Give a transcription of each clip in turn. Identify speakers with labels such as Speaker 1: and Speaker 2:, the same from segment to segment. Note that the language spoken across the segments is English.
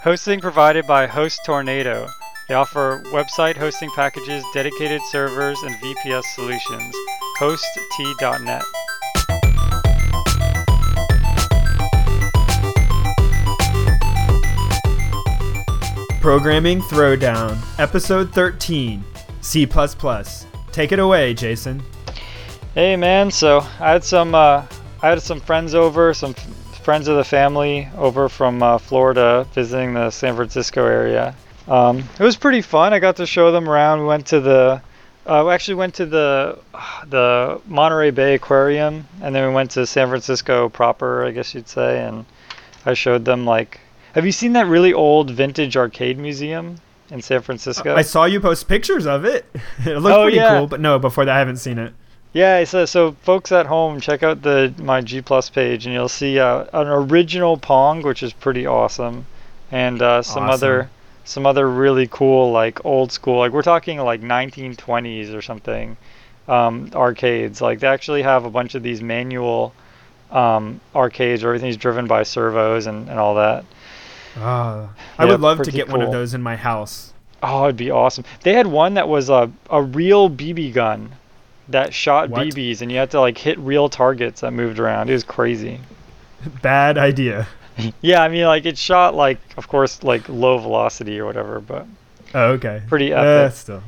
Speaker 1: Hosting provided by Host Tornado. They offer website hosting packages, dedicated servers, and VPS solutions. Host.t.net.
Speaker 2: Programming Throwdown, Episode 13, C++. Take it away, Jason.
Speaker 1: Hey man, so I had some friends over, some friends of the family over from Florida visiting the San Francisco area. It was pretty fun. I got to show them around. We went to the Monterey Bay Aquarium, and then we went to San Francisco proper, I guess you'd say, and I showed them have you seen that really old vintage arcade museum in San Francisco?
Speaker 2: I saw you post pictures of it. It looked pretty cool, but no, before that I haven't seen it.
Speaker 1: Yeah, so folks at home, check out my G Plus page, and you'll see an original Pong, which is pretty awesome, and some other really cool old school, we're talking 1920s or something, arcades. They actually have a bunch of these manual arcades where everything's driven by servos and all that.
Speaker 2: I would love to get one of those in my house.
Speaker 1: Oh, it'd be awesome. They had one that was a real BB gun that shot BBs, and you had to hit real targets that moved around. It was crazy.
Speaker 2: Bad idea.
Speaker 1: Yeah, I mean it shot of course low velocity or whatever, but
Speaker 2: okay,
Speaker 1: pretty epic.
Speaker 2: Still.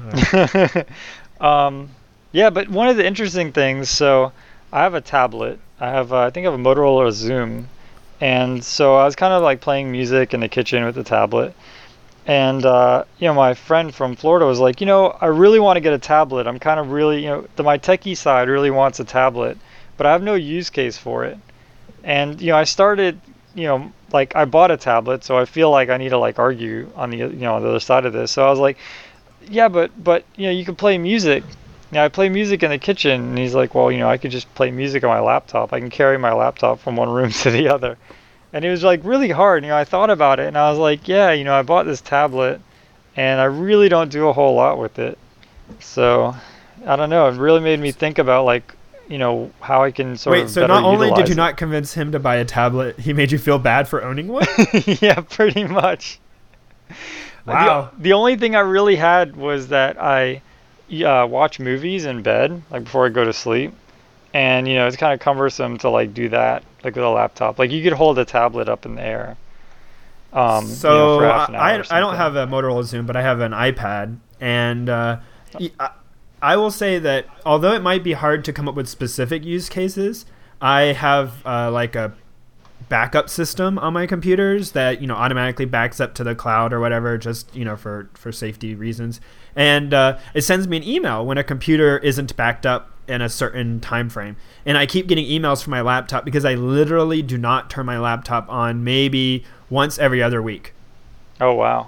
Speaker 1: Yeah, but one of the interesting things, so I have a tablet. I think I have a Motorola Zoom, and so I was kind of playing music in the kitchen with the tablet. And, my friend from Florida was like, I really want to get a tablet. I'm kind of really, my techie side really wants a tablet, but I have no use case for it. And, I started, I bought a tablet, so I feel like I need to argue on the, the other side of this. So I was like, yeah, but, you can play music. I play music in the kitchen. And he's like, well, I could just play music on my laptop. I can carry my laptop from one room to the other. And it was really hard. I thought about it and I was like, yeah, I bought this tablet and I really don't do a whole lot with it. So I don't know. It really made me think about how I can sort of
Speaker 2: Wait, so not only did you not convince him to buy a tablet, he made you feel bad for owning one?
Speaker 1: Yeah, pretty much.
Speaker 2: Wow.
Speaker 1: The only thing I really had was that I watch movies in bed, before I go to sleep. And, it's kind of cumbersome to do that, with a laptop. You could hold a tablet up in the air. For half an hour
Speaker 2: I don't have a Motorola Zoom, but I have an iPad. And I will say that although it might be hard to come up with specific use cases, I have a backup system on my computers that, automatically backs up to the cloud or whatever, just, for safety reasons. And it sends me an email when a computer isn't backed up in a certain time frame. And I keep getting emails from my laptop because I literally do not turn my laptop on maybe once every other week.
Speaker 1: Oh, wow.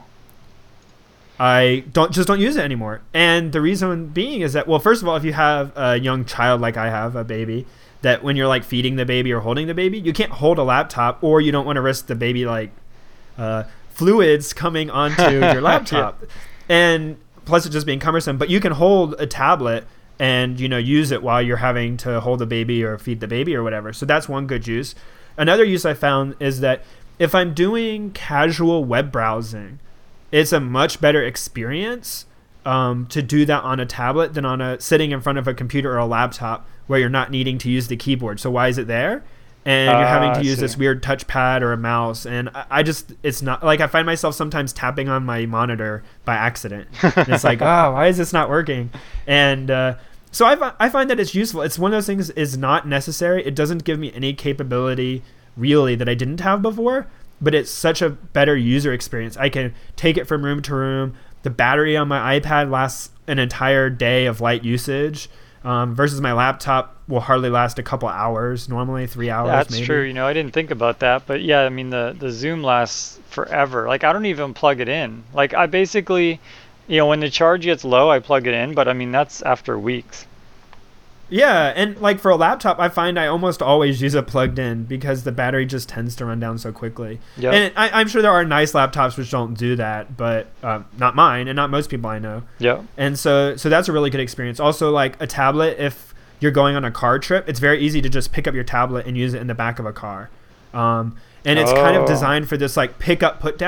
Speaker 2: I don't use it anymore. And the reason being is that, well, first of all, if you have a young child like I have, a baby, that when you're feeding the baby or holding the baby, you can't hold a laptop, or you don't want to risk the baby fluids coming onto your laptop. Yeah. And plus it just being cumbersome, but you can hold a tablet and use it while you're having to hold the baby or feed the baby or whatever. So that's one good use. Another use I found is that if I'm doing casual web browsing, it's a much better experience to do that on a tablet than on sitting in front of a computer or a laptop where you're not needing to use the keyboard. So why is it there? And you're having to use this weird touchpad or a mouse. And it's not I find myself sometimes tapping on my monitor by accident. And it's why is this not working? And so I find that it's useful. It's one of those things is not necessary. It doesn't give me any capability really that I didn't have before, but it's such a better user experience. I can take it from room to room. The battery on my iPad lasts an entire day of light usage. Versus my laptop will hardly last a couple hours, normally 3 hours.
Speaker 1: That's
Speaker 2: maybe.
Speaker 1: True. I didn't think about that, but yeah, I mean the Zoom lasts forever. I don't even plug it in. I basically, when the charge gets low, I plug it in, but I mean that's after weeks.
Speaker 2: Yeah, and for a laptop, I find I almost always use it plugged in because the battery just tends to run down so quickly. Yep. And I'm sure there are nice laptops which don't do that, but not mine and not most people I know.
Speaker 1: Yeah.
Speaker 2: And so that's a really good experience. Also, a tablet, if you're going on a car trip, it's very easy to just pick up your tablet and use it in the back of a car. And it's kind of designed for this pick up, put down.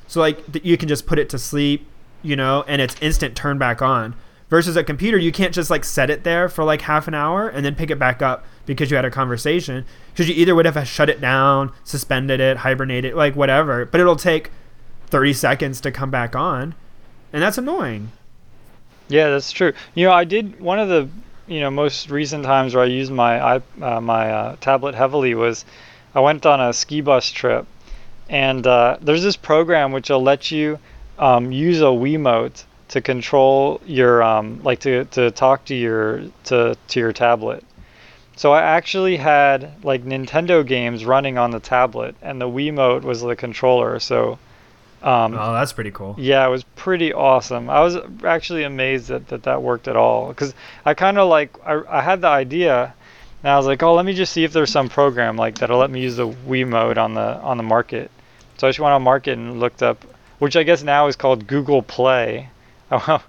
Speaker 2: So like you can just put it to sleep, and it's instant turn back on. Versus a computer, you can't just like set it there for like half an hour and then pick it back up because you had a conversation. Because you either would have shut it down, suspended it, hibernated, like whatever. But it'll take 30 seconds to come back on. And that's annoying.
Speaker 1: Yeah, that's true. I did one of the most recent times where I used my tablet heavily was I went on a ski bus trip, and there's this program which will let you use a Wiimote to control your to talk to your tablet. So I actually had like Nintendo games running on the tablet, and the Wiimote was the controller. So
Speaker 2: oh, that's pretty cool.
Speaker 1: yeah, it was pretty awesome. I was actually amazed that worked at all, because I kind of I had the idea, and I was like, oh, let me just see if there's some program like that'll let me use the Wiimote on the market. So I just went on market and looked up, which I guess now is called Google Play. I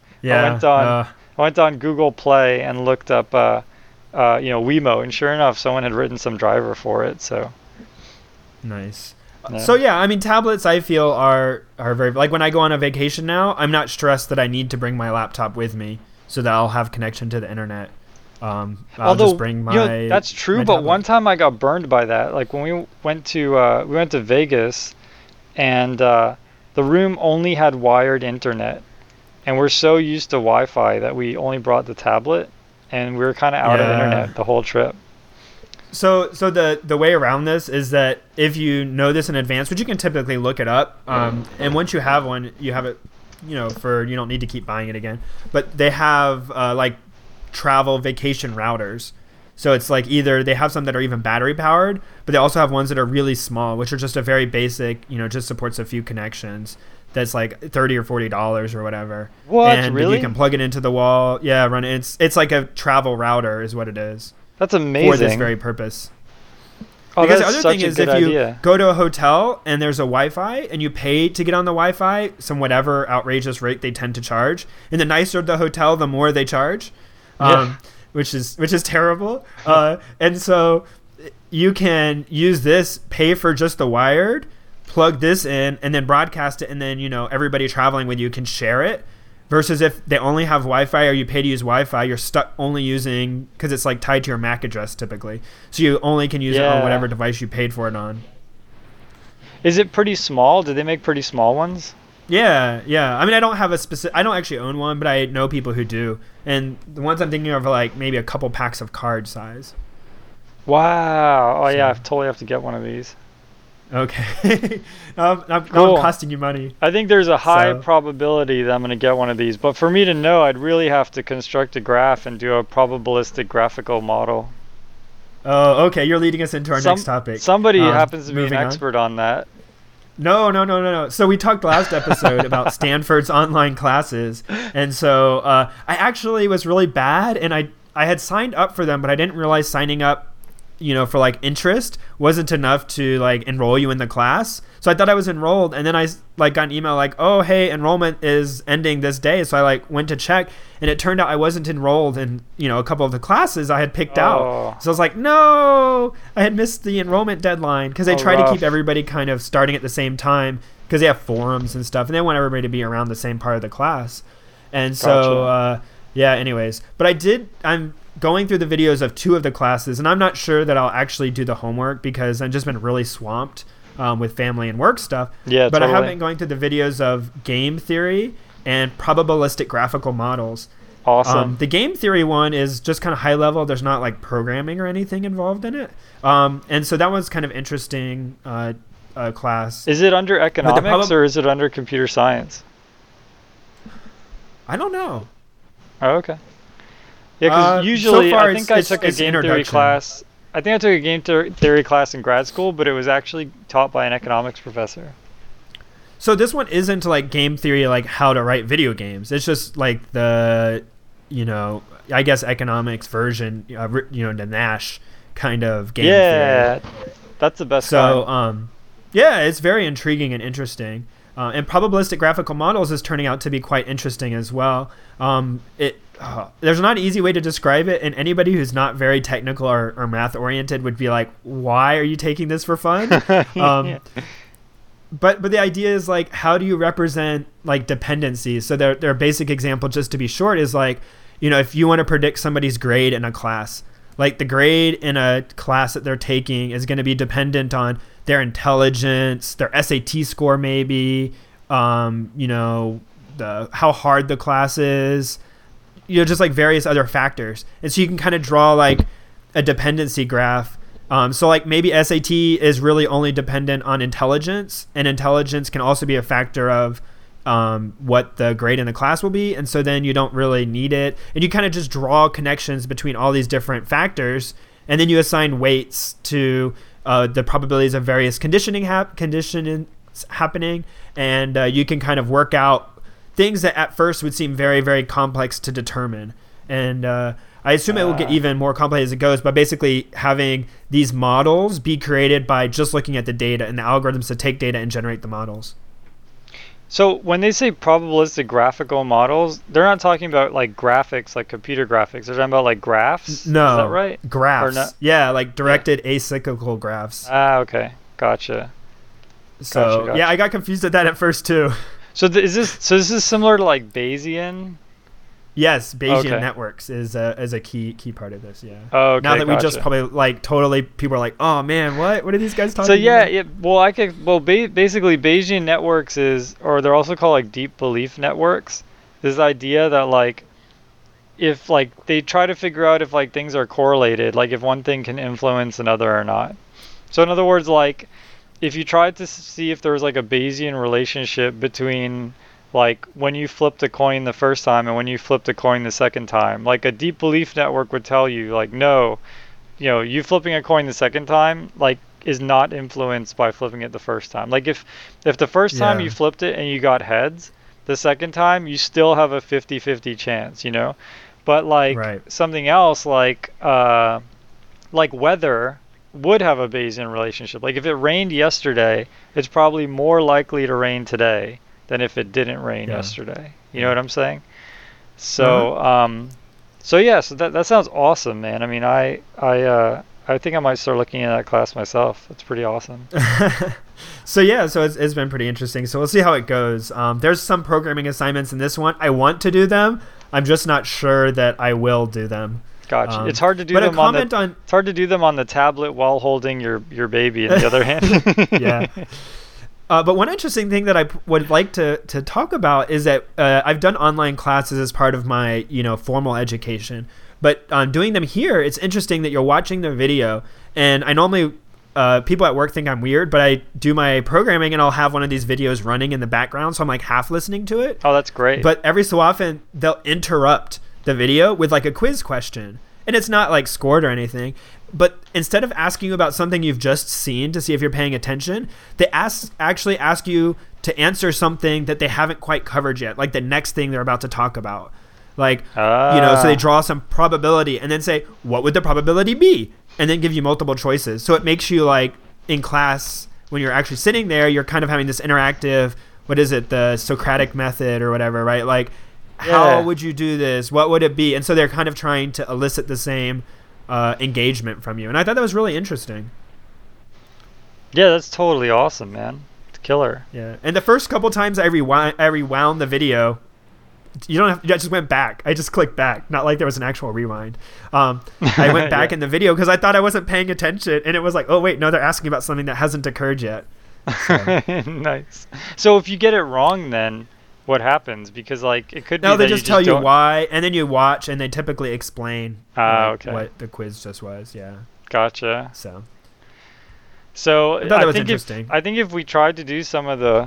Speaker 1: went on Google Play and looked up Wiimote, and sure enough, someone had written some driver for it. So
Speaker 2: nice.
Speaker 1: Yeah.
Speaker 2: So yeah, I mean, tablets I feel are very, like when I go on a vacation now, I'm not stressed that I need to bring my laptop with me so that I'll have connection to the internet. I'll just bring my.
Speaker 1: That's true,
Speaker 2: my
Speaker 1: but
Speaker 2: tablet.
Speaker 1: one time I got burned by that. Like when we went to Vegas, and the room only had wired internet, and we're so used to Wi-Fi that we only brought the tablet, and we were kind of out of internet the whole trip.
Speaker 2: So the way around this is that if you know this in advance, which you can typically look it up, and once you have one, you have it, you don't need to keep buying it again. But they have like travel vacation routers. So it's like either they have some that are even battery powered, but they also have ones that are really small, which are just a very basic, just supports a few connections. That's like $30 or $40 or whatever.
Speaker 1: What?
Speaker 2: And
Speaker 1: Really?
Speaker 2: you can plug it into the wall. Yeah, run it. It's like a travel router is what it is.
Speaker 1: That's amazing.
Speaker 2: For this very purpose.
Speaker 1: Oh,
Speaker 2: because the
Speaker 1: that's
Speaker 2: other
Speaker 1: such
Speaker 2: thing
Speaker 1: a
Speaker 2: is
Speaker 1: good
Speaker 2: if you
Speaker 1: idea.
Speaker 2: go to a hotel and there's a Wi-Fi and you pay to get on the Wi-Fi, some whatever outrageous rate they tend to charge, and the nicer the hotel, the more they charge, which is terrible. And so you can use this, pay for just the wired, plug this in, and then broadcast it, and then everybody traveling with you can share it. Versus if they only have Wi-Fi or you pay to use Wi-Fi, you're stuck only using, because it's like tied to your MAC address typically. So you only can use it on whatever device you paid for it on.
Speaker 1: Is it pretty small? Do they make pretty small ones?
Speaker 2: Yeah. I mean, I don't actually own one, but I know people who do. And the ones I'm thinking of are like maybe a couple packs of card size.
Speaker 1: Wow. Oh, yeah, I totally have to get one of these.
Speaker 2: Okay. I'm
Speaker 1: Cool.
Speaker 2: costing you money.
Speaker 1: I think there's a high probability that I'm going to get one of these, but for me to know, I'd really have to construct a graph and do a probabilistic graphical model.
Speaker 2: Oh, okay. You're leading us into our next topic.
Speaker 1: Somebody happens to be an
Speaker 2: moving on.
Speaker 1: expert on that.
Speaker 2: No. So we talked last episode about Stanford's online classes, and so I actually was really bad, and I had signed up for them, but I didn't realize signing up for like interest wasn't enough to like enroll you in the class. So I thought I was enrolled, and then I like got an email like, oh, hey, enrollment is ending this day. So I like went to check, and it turned out I wasn't enrolled in a couple of the classes I had picked out. So I was like, no, I had missed the enrollment deadline, because they try to keep everybody kind of starting at the same time, because they have forums and stuff, and they want everybody to be around the same part of the class. And so anyways, but I'm going through the videos of 2 of the classes, and I'm not sure that I'll actually do the homework because I've just been really swamped with family and work stuff.
Speaker 1: Yeah,
Speaker 2: but
Speaker 1: totally.
Speaker 2: I have been going through the videos of game theory and probabilistic graphical models.
Speaker 1: Awesome.
Speaker 2: The game theory one is just kind of high level. There's not like programming or anything involved in it. And so that was kind of interesting class.
Speaker 1: Is it under economics or is it under computer science?
Speaker 2: I don't know.
Speaker 1: Oh, okay. Yeah, because usually
Speaker 2: so far
Speaker 1: I think I took a game theory class. I think I took a game theory class in grad school, but it was actually taught by an economics professor.
Speaker 2: So this one isn't like game theory, like how to write video games. It's just like the, I guess economics version, the Nash kind of game theory.
Speaker 1: Yeah, that's the best kind.
Speaker 2: So, yeah, it's very intriguing and interesting. And probabilistic graphical models is turning out to be quite interesting as well. There's not an easy way to describe it, and anybody who's not very technical or math oriented would be like, why are you taking this for fun?
Speaker 1: Yeah.
Speaker 2: but the idea is like, how do you represent like dependencies? So their basic example, just to be short, is like, if you want to predict somebody's grade in a class, like the grade in a class that they're taking is going to be dependent on their intelligence, their SAT score, maybe, how hard the class is, just like various other factors. And so you can kind of draw like a dependency graph. So like maybe SAT is really only dependent on intelligence, and intelligence can also be a factor of what the grade in the class will be. And so then you don't really need it. And you kind of just draw connections between all these different factors. And then you assign weights to the probabilities of various conditionings happening. And you can kind of work out things that at first would seem very, very complex to determine. And I assume it will get even more complicated as it goes, but basically having these models be created by just looking at the data and the algorithms to take data and generate the models.
Speaker 1: So when they say probabilistic graphical models, they're not talking about like graphics, like computer graphics. They're talking about like graphs.
Speaker 2: No,
Speaker 1: is that right?
Speaker 2: Graphs. Yeah, like directed acyclical graphs.
Speaker 1: Okay, gotcha.
Speaker 2: So gotcha. Yeah, I got confused at that at first too.
Speaker 1: So is this similar to like Bayesian?
Speaker 2: Yes, Bayesian networks is a key part of this. Yeah.
Speaker 1: Oh, okay,
Speaker 2: now that we just probably like totally people are like, oh man, what are these guys talking?
Speaker 1: So
Speaker 2: about?
Speaker 1: Basically Bayesian networks they're also called like deep belief networks. This idea that like if like they try to figure out if like things are correlated, like if one thing can influence another or not. So in other words, like if you tried to see if there was like a Bayesian relationship between like when you flipped a coin the first time and when you flipped a coin the second time, like a deep belief network would tell you like, no, you flipping a coin the second time like is not influenced by flipping it the first time. Like if the first time you flipped it and you got heads, the second time you still have a 50-50 chance, but like something else like weather would have a Bayesian relationship. Like if it rained yesterday, it's probably more likely to rain today than if it didn't rain yesterday. You know what I'm saying? So, so that sounds awesome, man. I mean, I think I might start looking at that class myself. That's pretty awesome.
Speaker 2: So it's been pretty interesting. So we'll see how it goes. There's some programming assignments in this one. I want to do them. I'm just not sure that I will do them.
Speaker 1: Gotcha. It's hard to do them it's hard to do them on the tablet while holding your baby in the other hand.
Speaker 2: Yeah. But one interesting thing that I would like to talk about is that I've done online classes as part of my formal education. But doing them here, it's interesting that you're watching the video. And I normally, people at work think I'm weird, but I do my programming and I'll have one of these videos running in the background. So I'm like half listening to it.
Speaker 1: Oh, that's great.
Speaker 2: But every so often, they'll interrupt the video with like a quiz question. And it's not like scored or anything. But instead of asking you about something you've just seen to see if you're paying attention, they actually ask you to answer something that they haven't quite covered yet, like the next thing they're about to talk about. Like, so they draw some probability and then say, what would the probability be? And then give you multiple choices. So it makes you like in class, when you're actually sitting there, you're kind of having this interactive, the Socratic method or whatever, right? Like, how would you do this? What would it be? And so they're kind of trying to elicit the same engagement from you. And I thought that was really interesting.
Speaker 1: Yeah, that's totally awesome, man. It's killer.
Speaker 2: Yeah. And the first couple times I rewound the video, I just went back. I just clicked back. Not like there was an actual rewind. I went back in the video because I thought I wasn't paying attention. And it was like, oh, wait, no, they're asking about something that hasn't occurred yet.
Speaker 1: So. Nice. So if you get it wrong then, what happens? Because like it could be
Speaker 2: they just tell you why, and then you watch, and they typically explain what the quiz just was. Yeah.
Speaker 1: Gotcha.
Speaker 2: So
Speaker 1: I
Speaker 2: thought that was interesting.
Speaker 1: I think if we tried to do some of the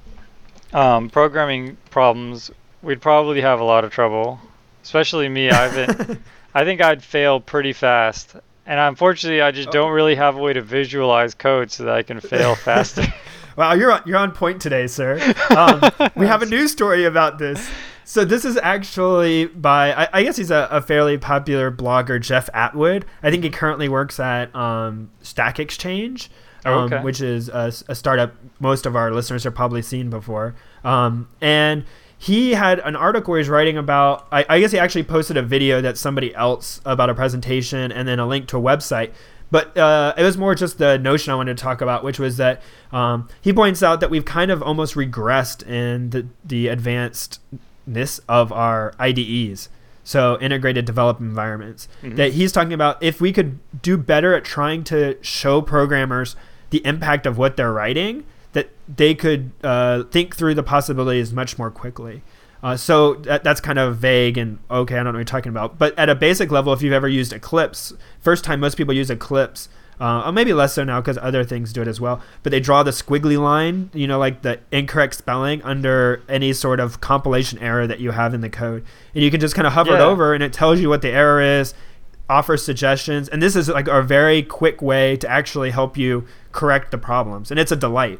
Speaker 1: programming problems, we'd probably have a lot of trouble. Especially me. I think I'd fail pretty fast. And unfortunately, I just don't really have a way to visualize code so that I can fail faster.
Speaker 2: Wow, you're on point today, sir. We have a news story about this. So this is actually by, I guess he's a fairly popular blogger, Jeff Atwood. I think he currently works at Stack Exchange, which is a startup most of our listeners have probably seen before. And he had an article where he's writing about, I guess he actually posted a video that's somebody else about a presentation and then a link to a website. But it was more just the notion I wanted to talk about, which was that he points out that we've kind of almost regressed in the advancedness of our IDEs, so integrated development environments. Mm-hmm. That he's talking about, if we could do better at trying to show programmers the impact of what they're writing, that they could think through the possibilities much more quickly. So that's kind of vague and okay, I don't know what you're talking about. But at a basic level, if you've ever used Eclipse, first time most people use Eclipse, or maybe less so now because other things do it as well, but they draw the squiggly line, like the incorrect spelling under any sort of compilation error that you have in the code. And you can just kind of hover it over and it tells you what the error is, offers suggestions. And this is like a very quick way to actually help you correct the problems. And it's a delight.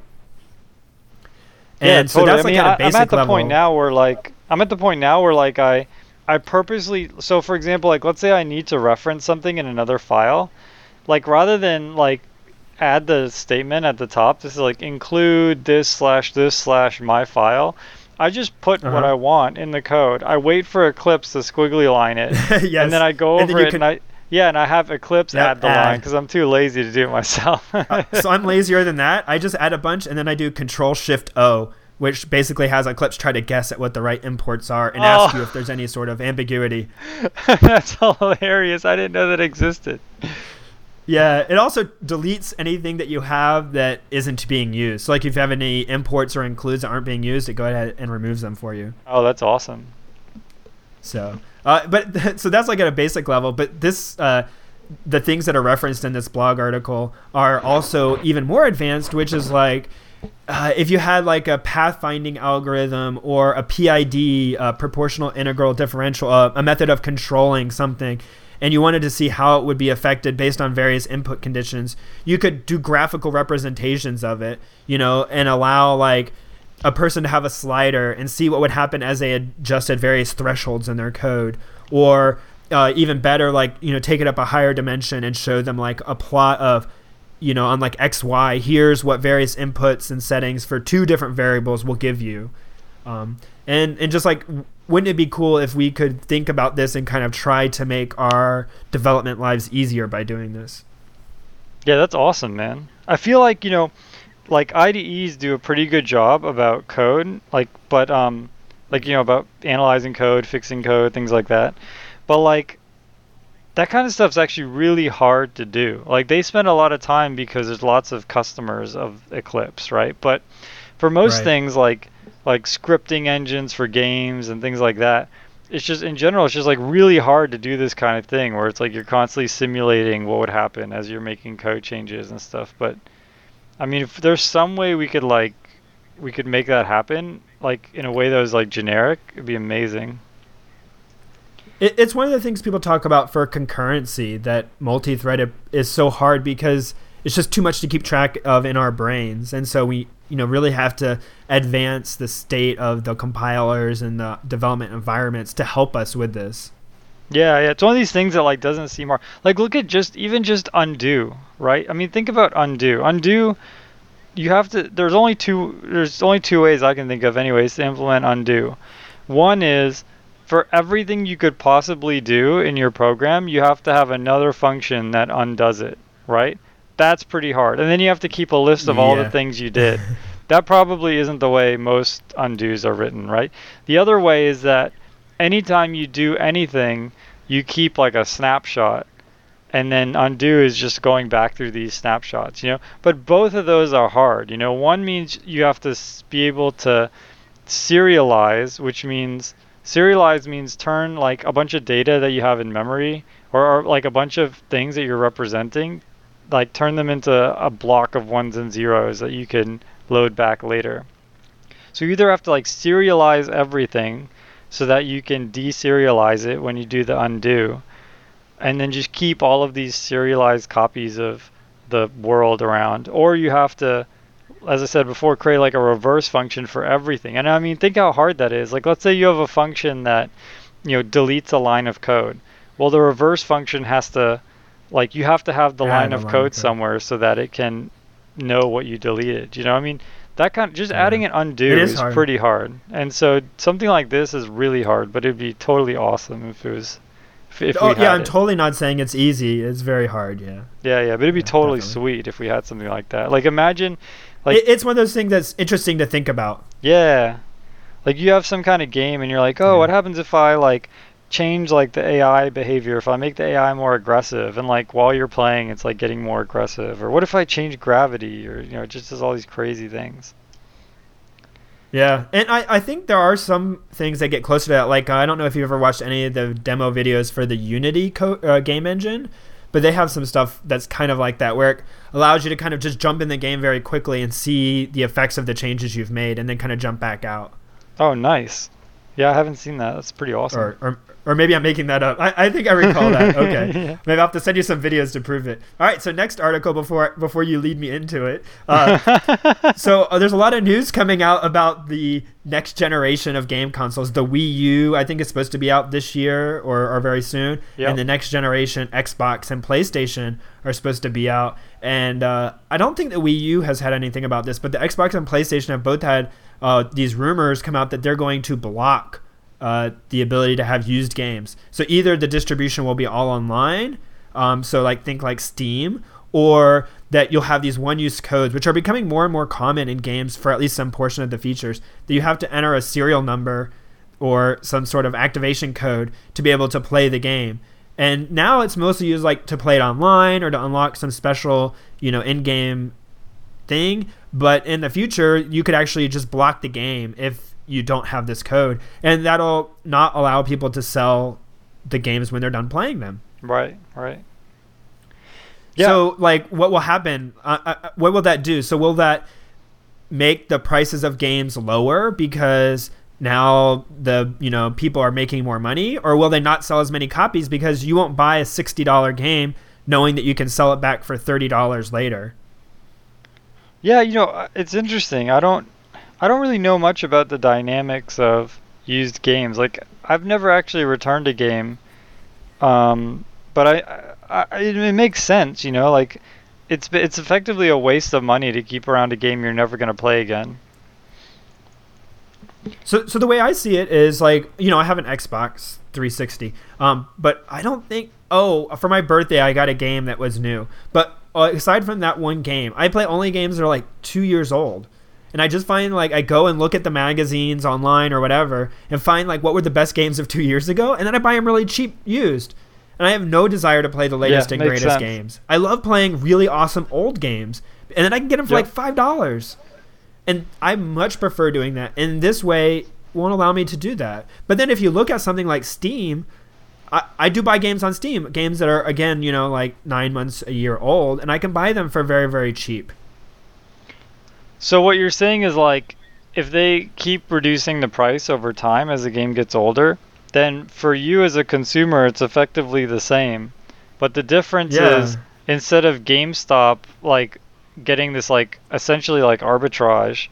Speaker 1: And so that's like at a basic level. I'm at the point now where I purposely, so for example, like let's say I need to reference something in another file, like rather than like add the statement at the top, this is like include this / my file, I just put what I want in the code. I wait for Eclipse to squiggly line it, yes. And then I go over it and I have Eclipse add the line because I'm too lazy to do it myself.
Speaker 2: So I'm lazier than that. I just add a bunch and then I do Control-Shift-O, which basically has Eclipse try to guess at what the right imports are and ask you if there's any sort of ambiguity.
Speaker 1: That's hilarious. I didn't know that existed.
Speaker 2: Yeah, it also deletes anything that you have that isn't being used. So like if you have any imports or includes that aren't being used, it goes ahead and removes them for you.
Speaker 1: Oh, that's awesome.
Speaker 2: So, so that's like at a basic level. But this, the things that are referenced in this blog article are also even more advanced, which is like if you had like a pathfinding algorithm or a PID, proportional integral differential, a method of controlling something, and you wanted to see how it would be affected based on various input conditions, you could do graphical representations of it, and allow like a person to have a slider and see what would happen as they adjusted various thresholds in their code. Or even better, like, take it up a higher dimension and show them like a plot of, on like XY, here's what various inputs and settings for two different variables will give you. And just like, wouldn't it be cool if we could think about this and kind of try to make our development lives easier by doing this?
Speaker 1: Yeah, that's awesome, man. I feel like, like IDEs do a pretty good job about code, about analyzing code, fixing code, things like that. But like, that kind of stuff's actually really hard to do. Like, they spend a lot of time because there's lots of customers of Eclipse, right? But for most things like scripting engines for games and things like that, it's just, in general, it's just like really hard to do this kind of thing where it's like you're constantly simulating what would happen as you're making code changes and stuff. But I mean, if there's some way we could make that happen, like in a way that was like generic, it'd be amazing.
Speaker 2: It's one of the things people talk about for concurrency, that multi-threaded is so hard because it's just too much to keep track of in our brains. And so we, really have to advance the state of the compilers and the development environments to help us with this.
Speaker 1: Yeah, it's one of these things that like doesn't seem hard. Like, look at just undo, right? I mean, think about undo. Undo, you have to. There's only two ways I can think of, anyways, to implement undo. One is, for everything you could possibly do in your program, you have to have another function that undoes it, right? That's pretty hard. And then you have to keep a list of all the things you did. That probably isn't the way most undos are written, right? The other way is that anytime you do anything, you keep like a snapshot, and then undo is just going back through these snapshots, But both of those are hard, One means you have to be able to serialize, which means serialize means turn like a bunch of data that you have in memory, or like a bunch of things that you're representing, like turn them into a block of ones and zeros that you can load back later. So you either have to like serialize everything so that you can deserialize it when you do the undo, and then just keep all of these serialized copies of the world around, or you have to, as I said before, create like a reverse function for everything. And I mean, think how hard that is. Like, let's say you have a function that, deletes a line of code. Well, the reverse function has to, like, you have to have the line of code somewhere so that it can know what you deleted. I mean, that kind of, just adding an undo is pretty hard. And so something like this is really hard, but it'd be totally awesome if it if
Speaker 2: Oh
Speaker 1: we
Speaker 2: yeah,
Speaker 1: had
Speaker 2: I'm
Speaker 1: it.
Speaker 2: totally not saying it's easy. It's very hard. Yeah.
Speaker 1: Yeah, but it'd be
Speaker 2: Yeah,
Speaker 1: totally
Speaker 2: definitely.
Speaker 1: sweet if we had something like that. Like imagine, like
Speaker 2: It's one of those things that's interesting to think about.
Speaker 1: yeah, like you have some kind of game and you're like, oh,
Speaker 2: Yeah.
Speaker 1: what happens if I like change like the AI behavior? If I make the AI more aggressive and like while you're playing, it's like getting more aggressive. Or what if I change gravity? Or it just does all these crazy things.
Speaker 2: Yeah, and I think there are some things that get closer to that. Like, I don't know if you've ever watched any of the demo videos for the Unity game engine, but they have some stuff that's kind of like that, where it allows you to kind of just jump in the game very quickly and see the effects of the changes you've made and then kind of jump back out.
Speaker 1: Oh, nice. Yeah, I haven't seen that. That's pretty awesome.
Speaker 2: Or maybe I'm making that up. I think I recall that. Okay.
Speaker 1: Yeah.
Speaker 2: Maybe I'll have to send you some videos to prove it. All right, so next article before you lead me into it. There's a lot of news coming out about the next generation of game consoles. The Wii U, I think, is supposed to be out this year or very soon.
Speaker 1: Yep.
Speaker 2: And the next generation Xbox and PlayStation are supposed to be out. And I don't think the Wii U has had anything about this, but the Xbox and PlayStation have both had these rumors come out that they're going to block the ability to have used games. So either the distribution will be all online, so think like Steam, or that you'll have these one-use codes, which are becoming more and more common in games for at least some portion of the features, that you have to enter a serial number or some sort of activation code to be able to play the game. And now it's mostly used to play it online or to unlock some special, in-game thing. But in the future, you could actually just block the game if you don't have this code, and that'll not allow people to sell the games when they're done playing them.
Speaker 1: Right. Yeah.
Speaker 2: So what will happen? What will that do? So will that make the prices of games lower because now the people are making more money, or will they not sell as many copies because you won't buy a $60 game knowing that you can sell it back for $30 later?
Speaker 1: Yeah, it's interesting. I don't really know much about the dynamics of used games. Like I've never actually returned a game, but it makes sense. Like it's effectively a waste of money to keep around a game you're never gonna play again.
Speaker 2: So the way I see it is I have an Xbox 360, but I don't think. Oh, for my birthday I got a game that was new. But aside from that one game, I play only games that are 2 years old. And I just find I go and look at the magazines online or whatever and find what were the best games of 2 years ago, and then I buy them really cheap used. And I have no desire to play the latest and
Speaker 1: makes
Speaker 2: greatest
Speaker 1: sense.
Speaker 2: games. I love playing really awesome old games, and then I can get them for
Speaker 1: Yep.
Speaker 2: $5. And I much prefer doing that. And this way won't allow me to do that. But then if you look at something like Steam, I do buy games on Steam, games that are, again, 9 months, a year old, and I can buy them for very, very cheap.
Speaker 1: So what you're saying is if they keep reducing the price over time as the game gets older, then for you as a consumer it's effectively the same. But the difference is instead of GameStop getting this essentially arbitrage,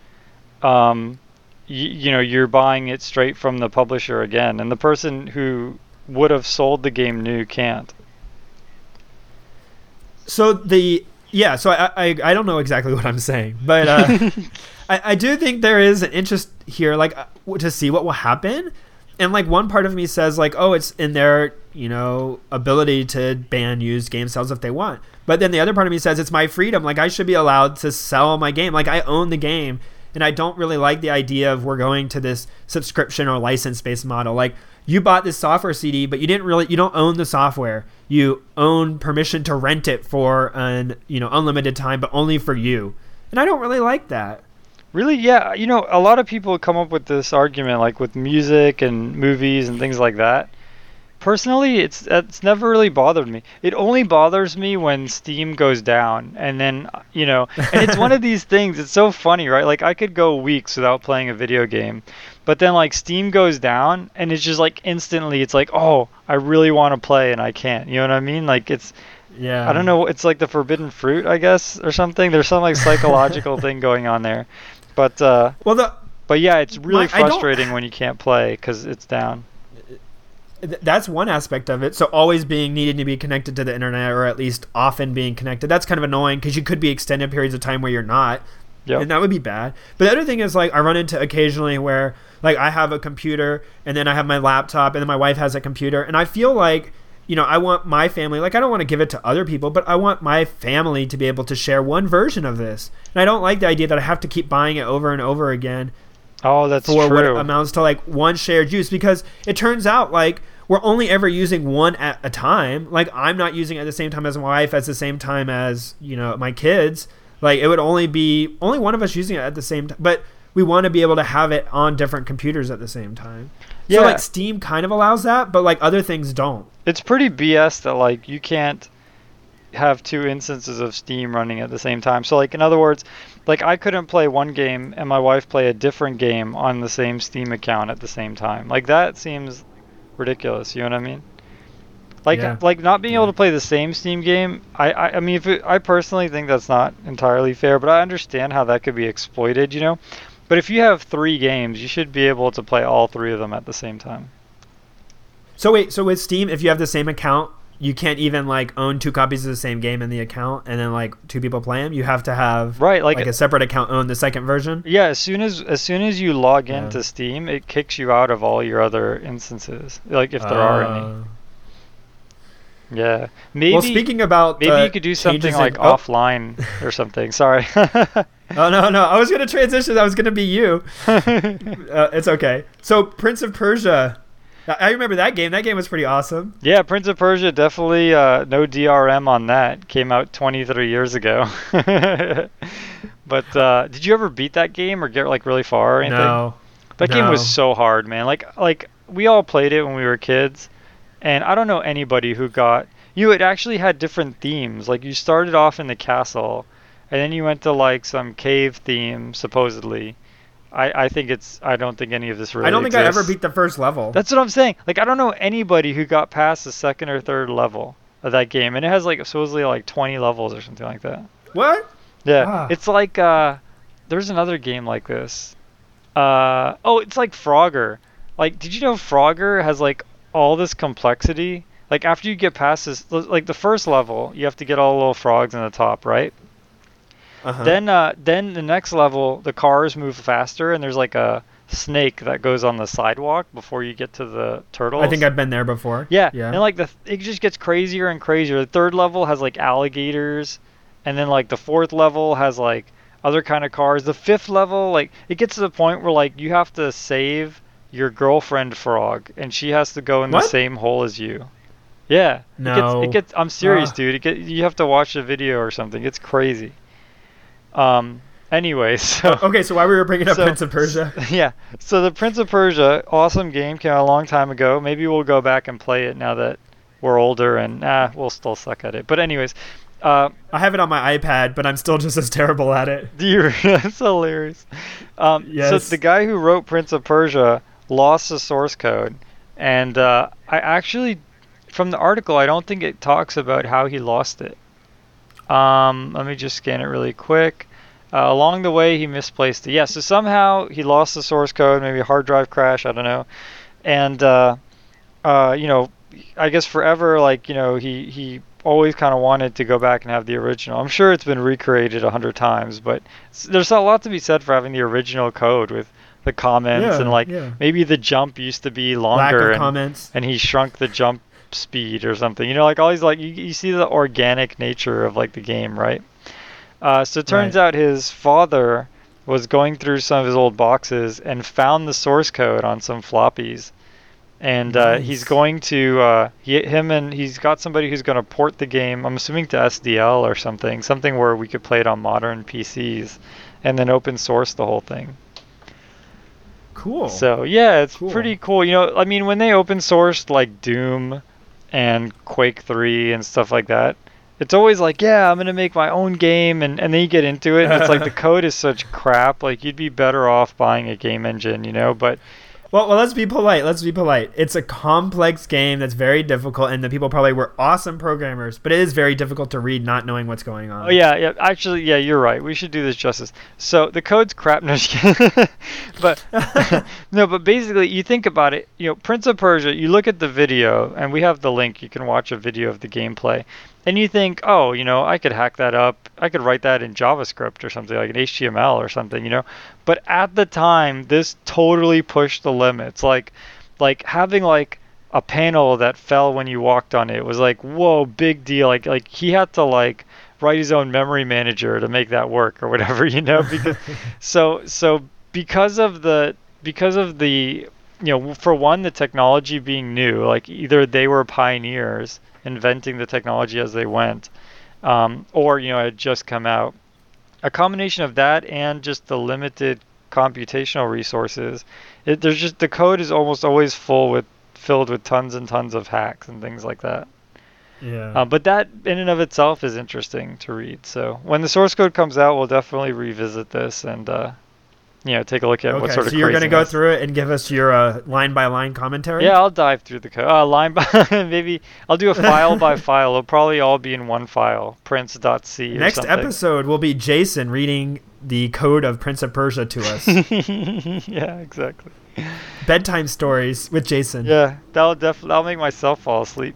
Speaker 1: you're buying it straight from the publisher again, and the person who would have sold the game new can't.
Speaker 2: So I don't know exactly what I'm saying, but I do think there is an interest here, to see what will happen. And one part of me says oh, it's in their ability to ban used game sales if they want. But then the other part of me says it's my freedom. I should be allowed to sell my game. I own the game, and I don't really like the idea of we're going to this subscription or license based model. You bought this software CD, but you don't own the software. You own permission to rent it for an unlimited time, but only for you. And I don't really like that.
Speaker 1: Really? Yeah. A lot of people come up with this argument, with music and movies and things like that. Personally, it's never really bothered me. It only bothers me when Steam goes down, and then and it's one of these things. It's so funny, right? I could go weeks without playing a video game, but then Steam goes down, and it's just instantly, it's oh, I really want to play and I can't. You know what I mean? It's
Speaker 2: Yeah.
Speaker 1: I don't know. It's the forbidden fruit, I guess, or something. There's some psychological thing going on there, but but yeah, it's really frustrating when you can't play because it's down.
Speaker 2: That's one aspect of it. So always needing to be connected to the internet, or at least often being connected. That's kind of annoying because you could be extended periods of time where you're not.
Speaker 1: Yep.
Speaker 2: And that would be bad. But the other thing is I run into occasionally where I have a computer, and then I have my laptop, and then my wife has a computer, and I feel I want my family, like I don't want to give it to other people, but I want my family to be able to share one version of this. And I don't like the idea that I have to keep buying it over and over again.
Speaker 1: Oh, that's
Speaker 2: for
Speaker 1: true.
Speaker 2: what amounts to like one shared use, because it turns out like we're only ever using one at a time. Like I'm not using it at the same time as my wife, at the same time as, my kids. Like it would only be only one of us using it at the same time, but we want to be able to have it on different computers at the same time. Yeah. So like Steam kind of allows that, but like other things don't.
Speaker 1: It's pretty BS that like you can't have two instances of Steam running at the same time. So like in other words, like I couldn't play one game and my wife play a different game on the same Steam account at the same time. Like that seems ridiculous, you know what I mean? Like not being able to play the same Steam game, I mean I personally think that's not entirely fair, but I understand how that could be exploited, But if you have 3 games, you should be able to play all 3 of them at the same time.
Speaker 2: So wait, so with Steam, if you have the same account, you can't even like own 2 copies of the same game in the account and then like 2 people play them. You have to have like a separate account own the second version.
Speaker 1: Yeah, as soon as you log into Steam, it kicks you out of all your other instances, like if there are any. Yeah. Maybe.
Speaker 2: Well, speaking about
Speaker 1: maybe you could do something like offline or something. Sorry.
Speaker 2: Oh no! I was gonna transition. That was gonna be you. It's okay. So Prince of Persia. I remember that game. That game was pretty awesome.
Speaker 1: Yeah, Prince of Persia, definitely no DRM on that. Came out 23 years ago. But did you ever beat that game or get like really far or anything?
Speaker 2: No.
Speaker 1: That game was so hard, man. Like we all played it when we were kids, and I don't know anybody who got... It actually had different themes. Like you started off in the castle, and then you went to like some cave theme, supposedly. I don't think any of this really
Speaker 2: I don't think
Speaker 1: exists.
Speaker 2: I ever beat the first level.
Speaker 1: That's what I'm saying. Like, I don't know anybody who got past the second or third level of that game. And it has, like, supposedly, like, 20 levels or something like that.
Speaker 2: What?
Speaker 1: Yeah. It's like, there's another game like this. It's like Frogger. Like, did you know Frogger has, like, all this complexity? Like, after you get past this, like, the first level, you have to get all the little frogs in the top, right? Uh-huh. Then the next level, the cars move faster, and there's like a snake that goes on the sidewalk before you get to the turtles.
Speaker 2: I think I've been there before.
Speaker 1: Yeah. And like it just gets crazier and crazier. The third level has like alligators, and then like the fourth level has like other kind of cars. The fifth level, like it gets to the point where like you have to save your girlfriend frog, and she has to go in the same hole as you. Yeah.
Speaker 2: No.
Speaker 1: It gets. I'm serious, dude. You have to watch a video or something. It's crazy. Anyway, so...
Speaker 2: Okay, so why we were bringing up Prince of Persia?
Speaker 1: Yeah, so the Prince of Persia, awesome game, came out a long time ago. Maybe we'll go back and play it now that we're older, and we'll still suck at it. But anyways...
Speaker 2: I have it on my iPad, but I'm still just as terrible at it.
Speaker 1: That's hilarious. Yes. So the guy who wrote Prince of Persia lost the source code, and I actually, from the article, I don't think it talks about how he lost it. Let me just scan it really quick. Along the way, he misplaced it. Yeah, so somehow he lost the source code, maybe a hard drive crash, I don't know. And, I guess forever, like, he always kind of wanted to go back and have the original. I'm sure it's been recreated 100 times, but there's a lot to be said for having the original code with the comments maybe the jump used to be longer.
Speaker 2: Lack of comments.
Speaker 1: And he shrunk the jump speed or something, like all these, like you see the organic nature of like the game, right? So it turns out his father was going through some of his old boxes and found the source code on some floppies, and he's going to he's got somebody who's going to port the game, I'm assuming, to SDL or something where we could play it on modern PCs and then open source the whole thing.
Speaker 2: Cool.
Speaker 1: So yeah, it's pretty cool. I mean, when they open sourced like Doom and Quake 3 and stuff like that, it's always like, yeah, I'm going to make my own game, and then you get into it, and it's like the code is such crap, like you'd be better off buying a game engine, but...
Speaker 2: Well, let's be polite. It's a complex game that's very difficult, and the people probably were awesome programmers, but it is very difficult to read not knowing what's going on.
Speaker 1: Oh, yeah. Actually, yeah, you're right. We should do this justice. So the code's crap. No, but but basically, you think about it. Prince of Persia. You look at the video, and we have the link. You can watch a video of the gameplay, and you think, oh, I could hack that up. I could write that in JavaScript or something, like an HTML or something, But at the time, this totally pushed the limits. Like having like a panel that fell when you walked on it. It was like, whoa, big deal. Like he had to like write his own memory manager to make that work or whatever, because so because of the for one, the technology being new, like either they were pioneers inventing the technology as they went, or it had just come out. A combination of that and just the limited computational resources, there's just the code is almost always filled with tons and tons of hacks and things like that.
Speaker 2: Yeah.
Speaker 1: But that in and of itself is interesting to read. So when the source code comes out, we'll definitely revisit this and take a look at what sort of
Speaker 2: so you're going to go
Speaker 1: craziness.
Speaker 2: through it and give us your line-by-line commentary?
Speaker 1: Yeah, I'll dive through the code. Line by maybe I'll do a file by file. It'll probably all be in one file, prince.c or
Speaker 2: Next
Speaker 1: something.
Speaker 2: episode will be Jason reading the code of Prince of Persia to us.
Speaker 1: Yeah, exactly.
Speaker 2: Bedtime stories with Jason.
Speaker 1: Yeah, that'll make myself fall asleep.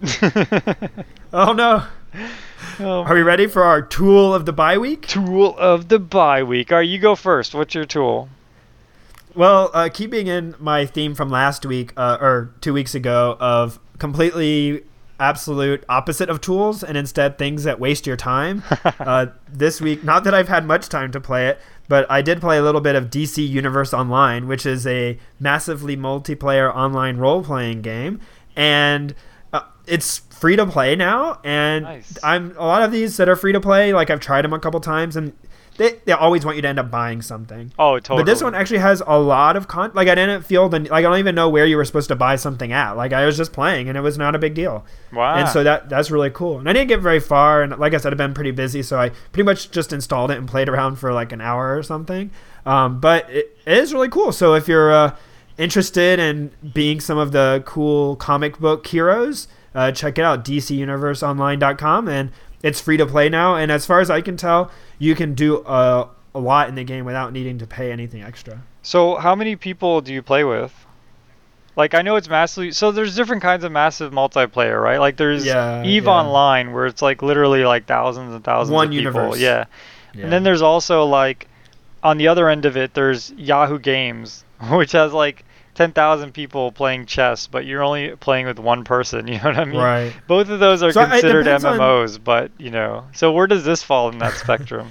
Speaker 2: Oh no. Are we ready for our tool of the bye week?
Speaker 1: Tool of the bye week. All right, you go first. What's your tool?
Speaker 2: Well, keeping in my theme from last week or 2 weeks ago of completely absolute opposite of tools and instead things that waste your time, this week, not that I've had much time to play it, but I did play a little bit of DC Universe Online, which is a massively multiplayer online role-playing game, and it's free to play now. And
Speaker 1: Nice.
Speaker 2: A lot of these that are free to play, like I've tried them a couple times, and they always want you to end up buying something.
Speaker 1: Oh, totally.
Speaker 2: But this one actually has a lot of like I didn't feel I don't even know where you were supposed to buy something at. Like I was just playing and it was not a big deal.
Speaker 1: Wow.
Speaker 2: And so that's really cool. And I didn't get very far, and like I said, I've been pretty busy, so I pretty much just installed it and played around for like an hour or something. But it is really cool. So if you're interested in being some of the cool comic book heroes, check it out, dcuniverseonline.com, and it's free to play now. And as far as I can tell, you can do a lot in the game without needing to pay anything extra.
Speaker 1: So how many people do you play with? Like, I know it's massively... So there's different kinds of massive multiplayer, right? Like there's EVE Online, where it's like literally like thousands and thousands
Speaker 2: One
Speaker 1: of people.
Speaker 2: universe.
Speaker 1: Yeah. And then there's also like, on the other end of it, there's Yahoo Games, which has like 10,000 people playing chess, but you're only playing with one person, you know what I mean?
Speaker 2: Right.
Speaker 1: Both of those are
Speaker 2: So
Speaker 1: considered
Speaker 2: depends on-
Speaker 1: MMOs, but, so where does this fall in that spectrum?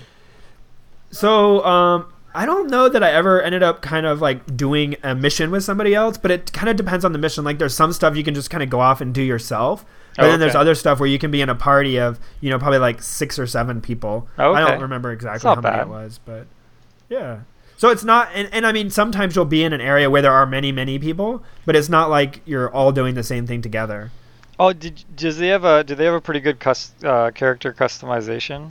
Speaker 2: So, I don't know that I ever ended up kind of like doing a mission with somebody else, but it kind of depends on the mission. Like there's some stuff you can just kind of go off and do yourself. But then there's
Speaker 1: Okay.
Speaker 2: other stuff where you can be in a party of, probably like 6 or 7 people.
Speaker 1: Okay.
Speaker 2: I don't remember exactly
Speaker 1: not
Speaker 2: how many
Speaker 1: bad.
Speaker 2: it was, but yeah. So it's not, and I mean, sometimes you'll be in an area where there are many, many people, but it's not like you're all doing the same thing together.
Speaker 1: Oh, do they have a pretty good character customization?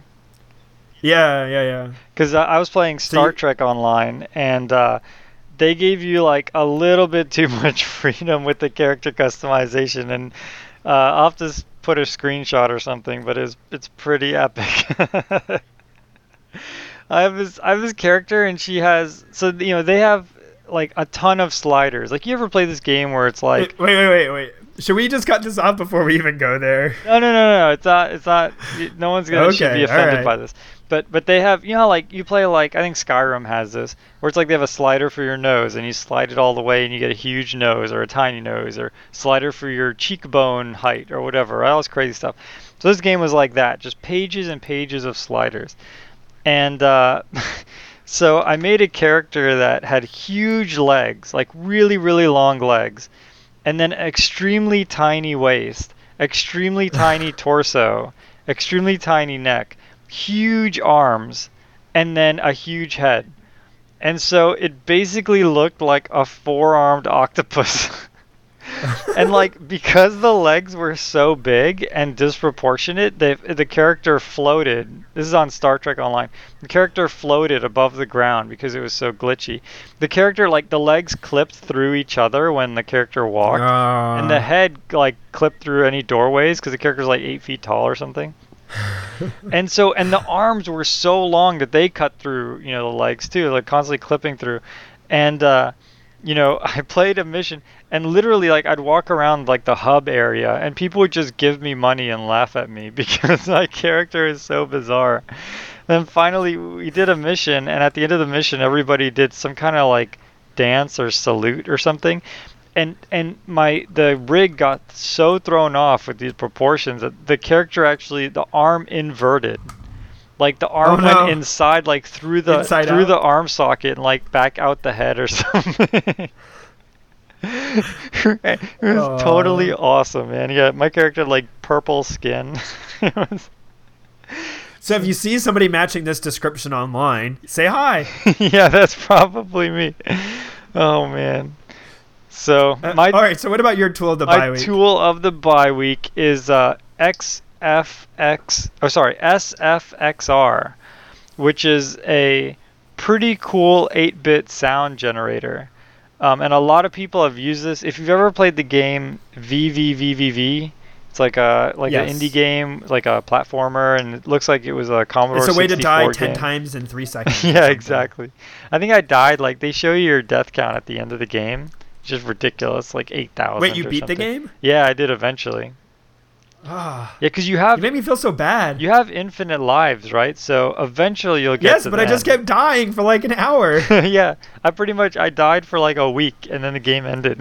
Speaker 2: Yeah.
Speaker 1: Because I was playing Star Trek Online, and they gave you like a little bit too much freedom with the character customization, and I'll have to put a screenshot or something, but it's pretty epic. I have this character, and she has they have like a ton of sliders. Like, you ever play this game where it's like
Speaker 2: Wait. Should we just cut this off before we even go there?
Speaker 1: No. It's not. No one's should be offended by this. But they have, like you play, like I think Skyrim has this, where it's like they have a slider for your nose, and you slide it all the way, and you get a huge nose or a tiny nose, or slider for your cheekbone height or whatever. All this crazy stuff. So this game was like that, just pages and pages of sliders, and so I made a character that had huge legs, like really, really long legs, and then extremely tiny waist, extremely tiny torso, extremely tiny neck, huge arms, and then a huge head. And so it basically looked like a 4-armed octopus. And like, because the legs were so big and disproportionate, the character floated. This is on Star Trek Online. The character floated above the ground because it was so glitchy. The character, like, the legs clipped through each other when the character walked, and the head like clipped through any doorways because the character's like 8 feet tall or something. And the arms were so long that they cut through, the legs too, like constantly clipping through. And I played a mission, and literally, like, I'd walk around like the hub area, and people would just give me money and laugh at me because my character is so bizarre. Then finally, we did a mission, and at the end of the mission, everybody did some kind of like dance or salute or something. and the rig got so thrown off with these proportions that the character actually, the arm inverted. Like the arm went inside, like through the arm socket and like back out the head or something. It was totally awesome, man. Yeah, my character had like purple skin.
Speaker 2: So if you see somebody matching this description online, say hi.
Speaker 1: Yeah, that's probably me. Oh man. So
Speaker 2: all right. So what about your tool of the bye week?
Speaker 1: My tool of the bye week is SFXR, which is a pretty cool 8-bit sound generator. And a lot of people have used this. If you've ever played the game VVVVV, it's like an indie game, like a platformer, and it looks like it was a Commodore 64 game.
Speaker 2: It's a way to die 10 times in 3 seconds.
Speaker 1: Yeah, exactly. I think I died, like, they show you your death count at the end of the game. It's just ridiculous, like 8,000.
Speaker 2: Wait, you beat the game?
Speaker 1: Yeah, I did eventually. Yeah, because you
Speaker 2: made me feel so bad.
Speaker 1: You have infinite lives, right? So eventually you'll get to
Speaker 2: Yes, but I just kept dying for like an hour.
Speaker 1: Yeah, I died for like a week, and then the game ended.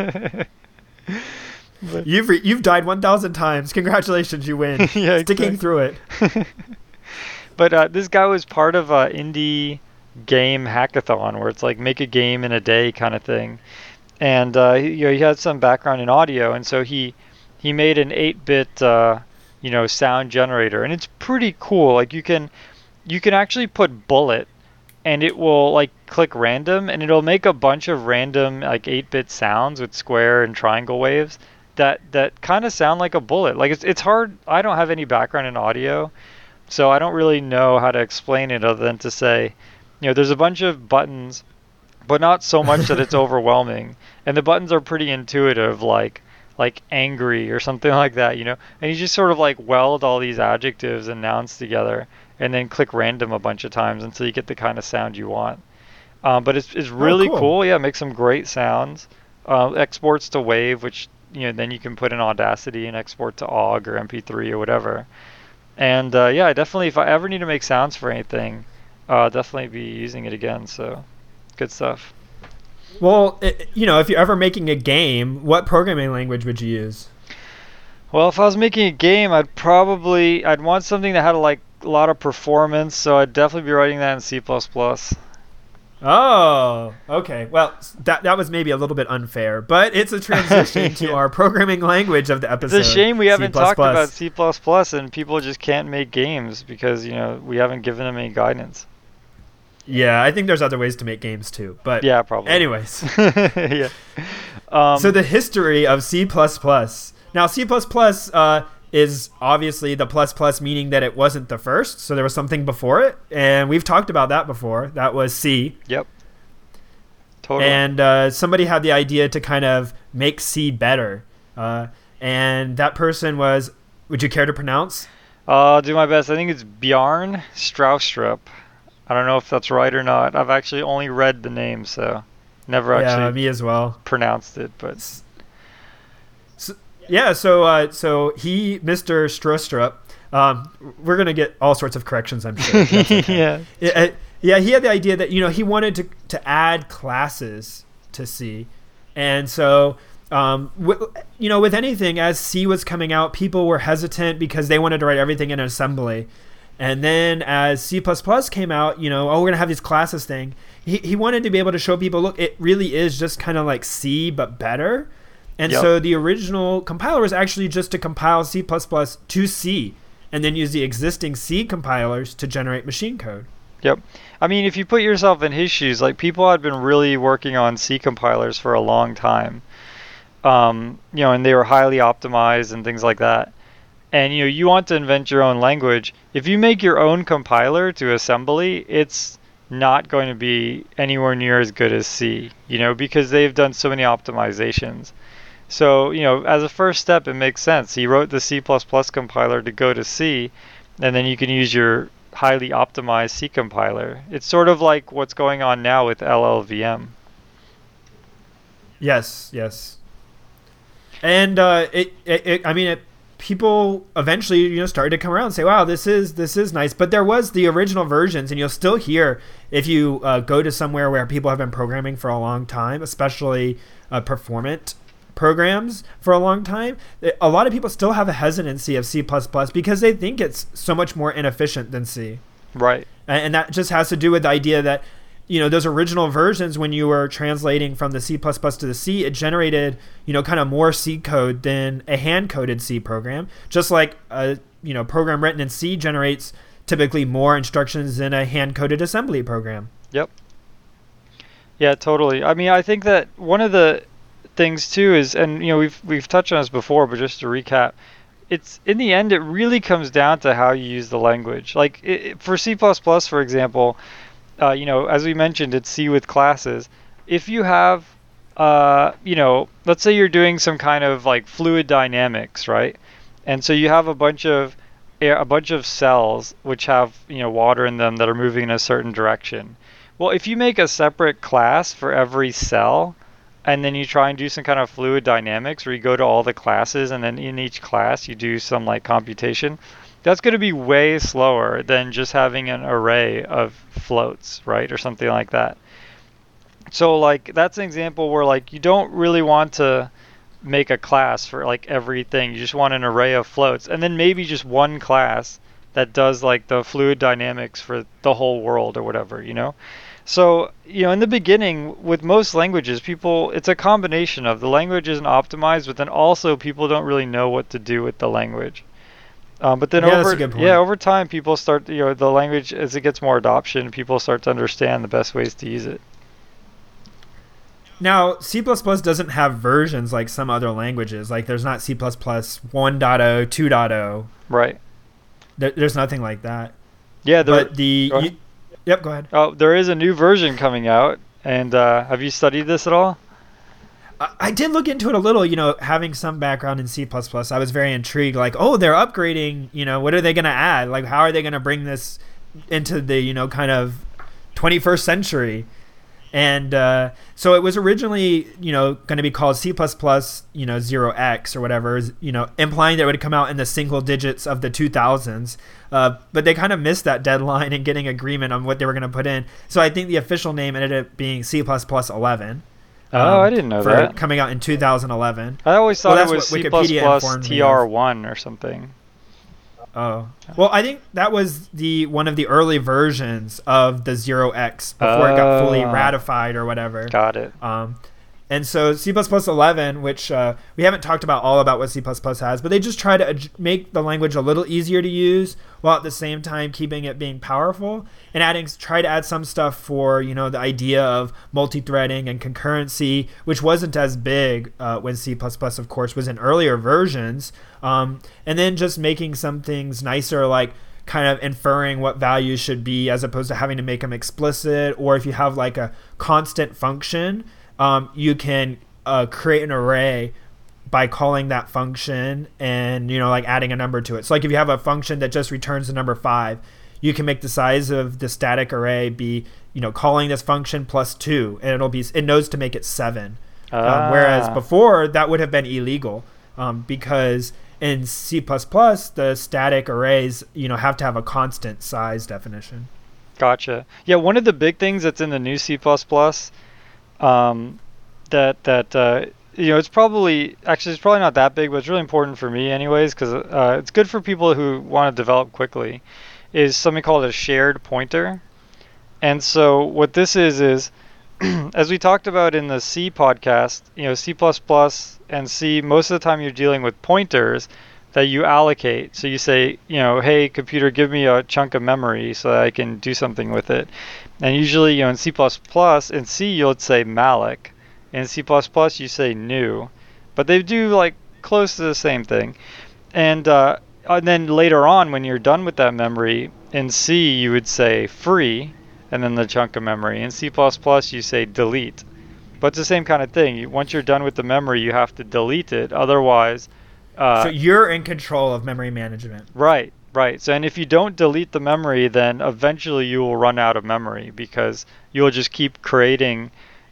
Speaker 2: You've died 1,000 times. Congratulations, you win.
Speaker 1: Yeah,
Speaker 2: sticking through it.
Speaker 1: But this guy was part of an indie game hackathon where it's like make a game in a day kind of thing, and he had some background in audio, and so he made an 8-bit sound generator, and it's pretty cool. Like you can actually put bullet, and it will like click random, and it'll make a bunch of random like 8-bit sounds with square and triangle waves that kind of sound like a bullet. Like it's hard. I don't have any background in audio, so I don't really know how to explain it other than to say, there's a bunch of buttons, but not so much that it's overwhelming. And the buttons are pretty intuitive, like angry or something like that, And you just sort of like weld all these adjectives and nouns together, and then click random a bunch of times until you get the kind of sound you want. But it's really cool. Yeah, it makes some great sounds. Exports to WAV, which then you can put in Audacity and export to OGG or MP3 or whatever. And I definitely, if I ever need to make sounds for anything, definitely be using it again. So good stuff.
Speaker 2: Well, if you're ever making a game, what programming language would you use?
Speaker 1: Well, if I was making a game, I'd want something that had a lot of performance, so I'd definitely be writing that in C++.
Speaker 2: Oh, okay. Well, that was maybe a little bit unfair, but it's a transition to our programming language of the episode.
Speaker 1: It's a shame we haven't talked about C++ and people just can't make games because, we haven't given them any guidance.
Speaker 2: Yeah, I think there's other ways to make games too, but
Speaker 1: yeah, probably.
Speaker 2: Anyways,
Speaker 1: yeah.
Speaker 2: So the history of C++. Now, C++ is obviously the plus meaning that it wasn't the first, so there was something before it, and we've talked about that before. That was C.
Speaker 1: Yep. Totally.
Speaker 2: And somebody had the idea to kind of make C better, and that person was. Would you care to pronounce?
Speaker 1: I'll do my best. I think it's Bjarne Stroustrup. I don't know if that's right or not. I've actually only read the name, so never actually
Speaker 2: me as well.
Speaker 1: pronounced it. But
Speaker 2: so he, Mr. Stroustrup, we're gonna get all sorts of corrections, I'm sure.
Speaker 1: Yeah.
Speaker 2: Yeah, he had the idea that he wanted to add classes to C, and so with anything, as C was coming out, people were hesitant because they wanted to write everything in assembly. And then as C++ came out, we're going to have these classes thing. He wanted to be able to show people, look, it really is just kind of like C, but better. And so the original compiler was actually just to compile C++ to C and then use the existing C compilers to generate machine code.
Speaker 1: Yep. I mean, if you put yourself in his shoes, like people had been really working on C compilers for a long time. And they were highly optimized and things like that. And you want to invent your own language. If you make your own compiler to assembly, it's not going to be anywhere near as good as C, because they've done so many optimizations. So, as a first step, it makes sense. He wrote the C++ compiler to go to C, and then you can use your highly optimized C compiler. It's sort of like what's going on now with LLVM.
Speaker 2: Yes. And it people eventually, started to come around and say, wow, this is nice. But there was the original versions, and you'll still hear, if you go to somewhere where people have been programming for a long time, especially performant programs for a long time, a lot of people still have a hesitancy of C++ because they think it's so much more inefficient than C.
Speaker 1: Right.
Speaker 2: And that just has to do with the idea that, those original versions, when you were translating from the C++ to the C, it generated, kind of more C code than a hand-coded C program. Just like a, program written in C generates typically more instructions than a hand-coded assembly program.
Speaker 1: Yep. Yeah, totally. I mean, I think that one of the things too is, and we've touched on this before, but just to recap, it's in the end it really comes down to how you use the language. Like for C++, for example, as we mentioned, it's C with classes. If you have, let's say you're doing some kind of like fluid dynamics, right? And so you have a bunch of cells which have, water in them that are moving in a certain direction. Well, if you make a separate class for every cell, and then you try and do some kind of fluid dynamics where you go to all the classes and then in each class you do some like computation, that's going to be way slower than just having an array of floats, right? Or something like that. So like that's an example where like you don't really want to make a class for like everything. You just want an array of floats, and then maybe just one class that does like the fluid dynamics for the whole world or whatever, So, in the beginning, with most languages, it's a combination of the language isn't optimized, but then also people don't really know what to do with the language. But then over time, people start, the language, as it gets more adoption, people start to understand the best ways to use it.
Speaker 2: Now, C++ doesn't have versions like some other languages. Like there's not C++ 1.0, 2.0.
Speaker 1: Right.
Speaker 2: There's nothing like that.
Speaker 1: Yeah,
Speaker 2: Yep, go ahead.
Speaker 1: Oh, there is a new version coming out, and have you studied this at all?
Speaker 2: I did look into it a little, having some background in C++. I was very intrigued, like, oh, they're upgrading, what are they going to add? Like, how are they going to bring this into the, kind of 21st century? And so it was originally, going to be called C++, 0x or whatever, implying that it would come out in the single digits of the 2000s. But they kind of missed that deadline and getting agreement on what they were going to put in. So I think the official name ended up being C++ 11.
Speaker 1: I didn't know that.
Speaker 2: Coming out in 2011.
Speaker 1: I always thought it was C++ TR1 or something.
Speaker 2: Oh. Well, I think that was one of the early versions of the 0x before it got fully ratified or whatever.
Speaker 1: Got it.
Speaker 2: And so C++ 11, which we haven't talked about all about what C++ has, but they just try to make the language a little easier to use while at the same time keeping it being powerful, and try to add some stuff for, the idea of multi-threading and concurrency, which wasn't as big when C++, of course, was in earlier versions. And then just making some things nicer, like kind of inferring what values should be as opposed to having to make them explicit, or if you have like a constant function, you can create an array by calling that function and, like adding a number to it. So like if you have a function that just returns the number 5, you can make the size of the static array be, calling this function plus 2, and it knows to make it 7. Whereas before that would have been illegal because in C++, the static arrays, have to have a constant size definition.
Speaker 1: Gotcha. Yeah, one of the big things that's in the new C++, it's probably not that big, but it's really important for me anyways, because it's good for people who want to develop quickly, is something called a shared pointer. And so what this is as we talked about in the C podcast, C++ and C, most of the time you're dealing with pointers that you allocate. So you say, hey, computer, give me a chunk of memory so that I can do something with it. And usually, in C++, in C, you'll say malloc. In C++, you say new. But they do, like, close to the same thing. And then later on, when you're done with that memory, in C, you would say free, and then the chunk of memory. In C++, you say delete. But it's the same kind of thing. Once you're done with the memory, you have to delete it. Otherwise...
Speaker 2: so you're in control of memory management.
Speaker 1: Right. So, and if you don't delete the memory, then eventually you will run out of memory because you'll just keep creating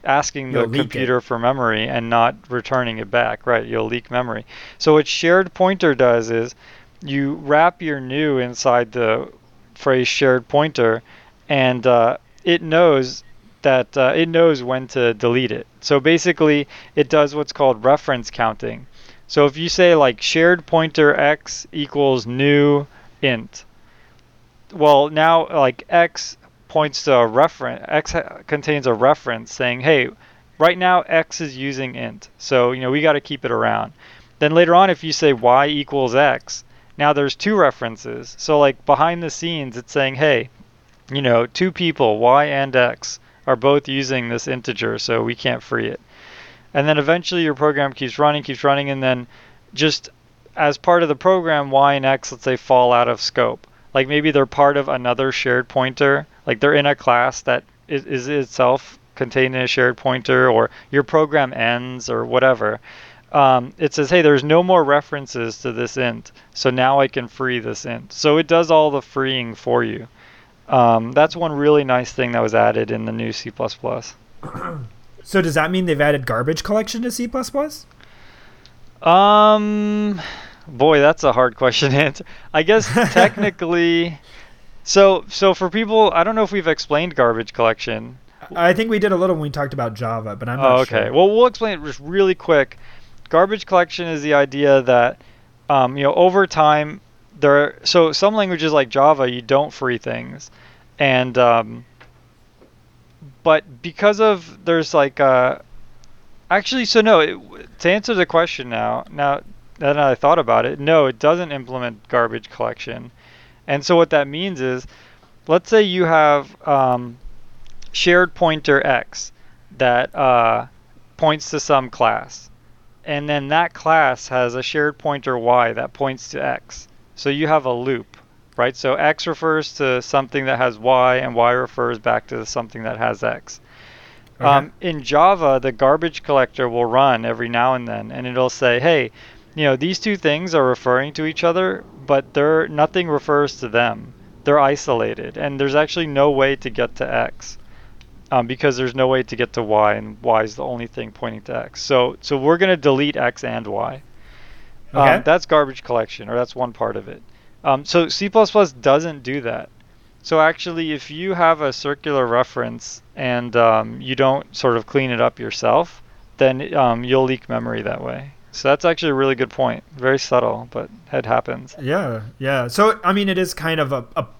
Speaker 1: asking the
Speaker 2: You'll leak
Speaker 1: computer
Speaker 2: it.
Speaker 1: for memory and not returning it back, right? You'll leak memory. So what shared pointer does is you wrap your new inside the phrase shared pointer, and it knows that it knows when to delete it. So basically, it does what's called reference counting. So if you say like shared pointer x equals new int, well now like x points to a reference. Contains a reference saying, hey, right now x is using int, so we got to keep it around. Then later on, if you say y equals x, now there's two references. So like behind the scenes, it's saying, hey, two people, y and x, are both using this integer, so we can't free it. And then eventually your program keeps running, and then just as part of the program, y and x, let's say, fall out of scope. Like maybe they're part of another shared pointer, like they're in a class that is itself contained in a shared pointer, or your program ends, or whatever. It says, hey, there's no more references to this int, so now I can free this int. So it does all the freeing for you. That's one really nice thing that was added in the new C++.
Speaker 2: So does that mean they've added garbage collection to C++?
Speaker 1: Boy, that's a hard question to answer. I guess technically, so for people, I don't know if we've explained garbage collection.
Speaker 2: I think we did a little when we talked about Java, but I'm not sure.
Speaker 1: Okay. Well, we'll explain it just really quick. Garbage collection is the idea that, over time, so some languages like Java, you don't free things, and but because of there's like actually, so no, to answer the question now that I thought about it, no, it doesn't implement garbage collection. And so what that means is, let's say you have shared pointer x that points to some class, and then that class has a shared pointer y that points to x. So you have a loop, right? So x refers to something that has y, and y refers back to something that has x.
Speaker 2: Okay.
Speaker 1: In Java, the garbage collector will run every now and then, and it'll say, hey, these two things are referring to each other, but nothing refers to them. They're isolated, and there's actually no way to get to x, because there's no way to get to y, and y is the only thing pointing to x. So we're going to delete x and y.
Speaker 2: Okay.
Speaker 1: That's garbage collection, or that's one part of it. So C++ doesn't do that. So actually, if you have a circular reference and you don't sort of clean it up yourself, then you'll leak memory that way. So that's actually a really good point. Very subtle, but it happens.
Speaker 2: Yeah. So, I mean, it is kind of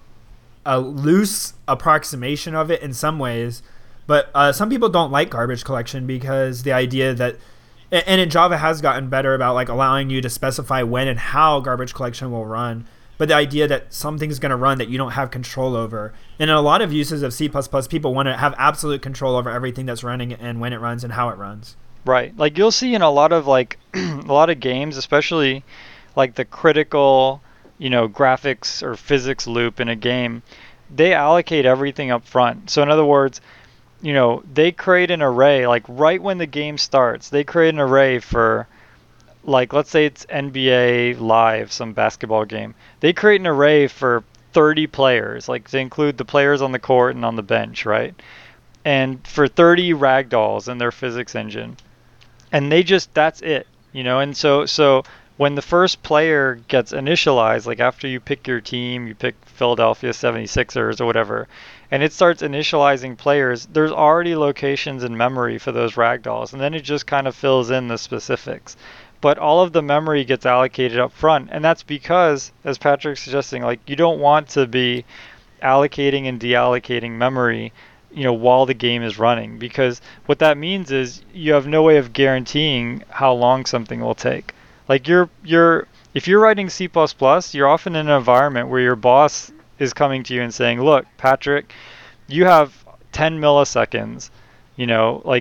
Speaker 2: a loose approximation of it in some ways, but some people don't like garbage collection because the idea that, and in Java has gotten better about like allowing you to specify when and how garbage collection will run, but the idea that something's going to run that you don't have control over. And in a lot of uses of C++, people want to have absolute control over everything that's running and when it runs and how it runs.
Speaker 1: Right. Like you'll see in a lot of like a lot of games, especially like the critical, graphics or physics loop in a game, they allocate everything up front. So in other words, they create an array, like right when the game starts, they create an array for, like, let's say it's NBA Live, some basketball game. They create an array for 30 players, like to include the players on the court and on the bench, right? And for 30 ragdolls in their physics engine. And that's it, and so when the first player gets initialized, like after you pick your team, you pick Philadelphia 76ers or whatever, and it starts initializing players, there's already locations in memory for those ragdolls, and then it just kind of fills in the specifics. But all of the memory gets allocated up front, and that's because, as Patrick's suggesting, like you don't want to be allocating and deallocating memory while the game is running, because what that means is you have no way of guaranteeing how long something will take. Like if you're writing C++, you're often in an environment where your boss is coming to you and saying, look, Patrick, you have 10 milliseconds, like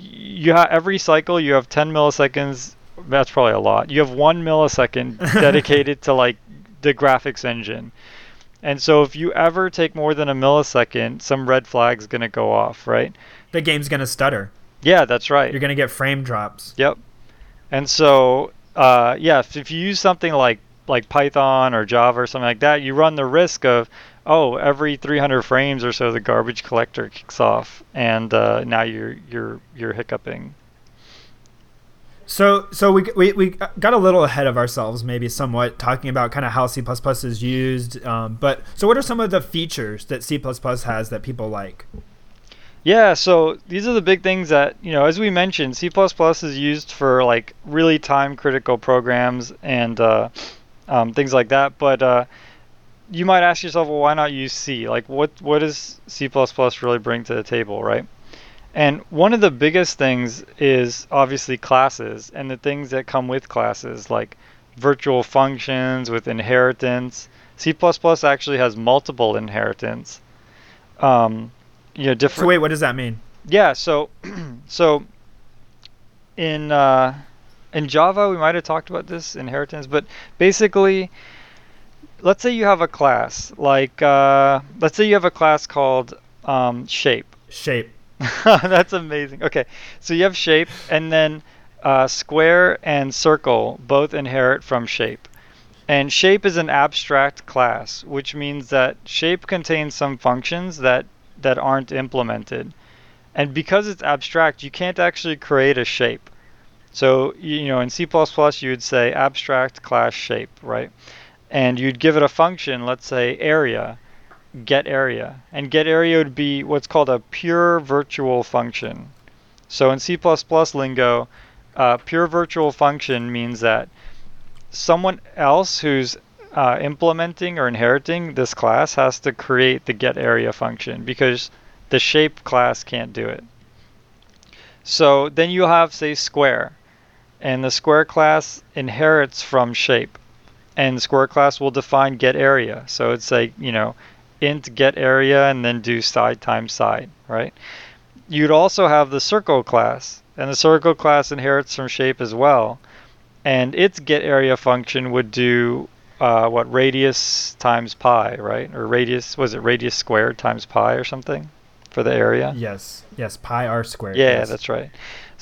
Speaker 1: every cycle you have 10 milliseconds. That's probably a lot. You have 1 millisecond dedicated to like the graphics engine. And so if you ever take more than a millisecond, some red flag's going to go off, right?
Speaker 2: The game's going to stutter.
Speaker 1: Yeah, that's right.
Speaker 2: You're going to get frame drops.
Speaker 1: Yep. And so, if you use something like Python or Java or something like that, you run the risk of, oh, every 300 frames or so, the garbage collector kicks off, and now you're hiccuping.
Speaker 2: So we got a little ahead of ourselves, maybe somewhat, talking about kind of how C++ is used. But so what are some of the features that C++ has that people like?
Speaker 1: Yeah, so these are the big things that, as we mentioned, C++ is used for like really time critical programs and things like that. But you might ask yourself, well, why not use C? Like, what does C++ really bring to the table, right? And one of the biggest things is obviously classes and the things that come with classes, like virtual functions with inheritance. C++ actually has multiple inheritance. Um,
Speaker 2: So
Speaker 1: different.
Speaker 2: wait, what does that mean?
Speaker 1: Yeah, so so in uh, in Java we might have talked about this inheritance, but basically, let's say you have a class like let's say you have a class called shape.
Speaker 2: Shape.
Speaker 1: That's amazing. Okay, so you have shape, and then square and circle both inherit from shape. And shape is an abstract class, which means that shape contains some functions that aren't implemented. And because it's abstract, you can't actually create a shape. So, in C++, you would say abstract class shape, right? And you'd give it a function, let's say area, get area. And get area would be what's called a pure virtual function. So in C++ lingo, pure virtual function means that someone else who's implementing or inheriting this class has to create the get area function because the shape class can't do it. So then you have, say, square, and the square class inherits from shape, and the square class will define get area. So it's like, int get area and then do side times side, right? You'd also have the circle class, and the circle class inherits from shape as well, and its get area function would do radius times pi, right? Or radius, was it radius squared times pi or something for the area?
Speaker 2: Yes, pi r squared.
Speaker 1: Yeah,
Speaker 2: Yes.
Speaker 1: that's right.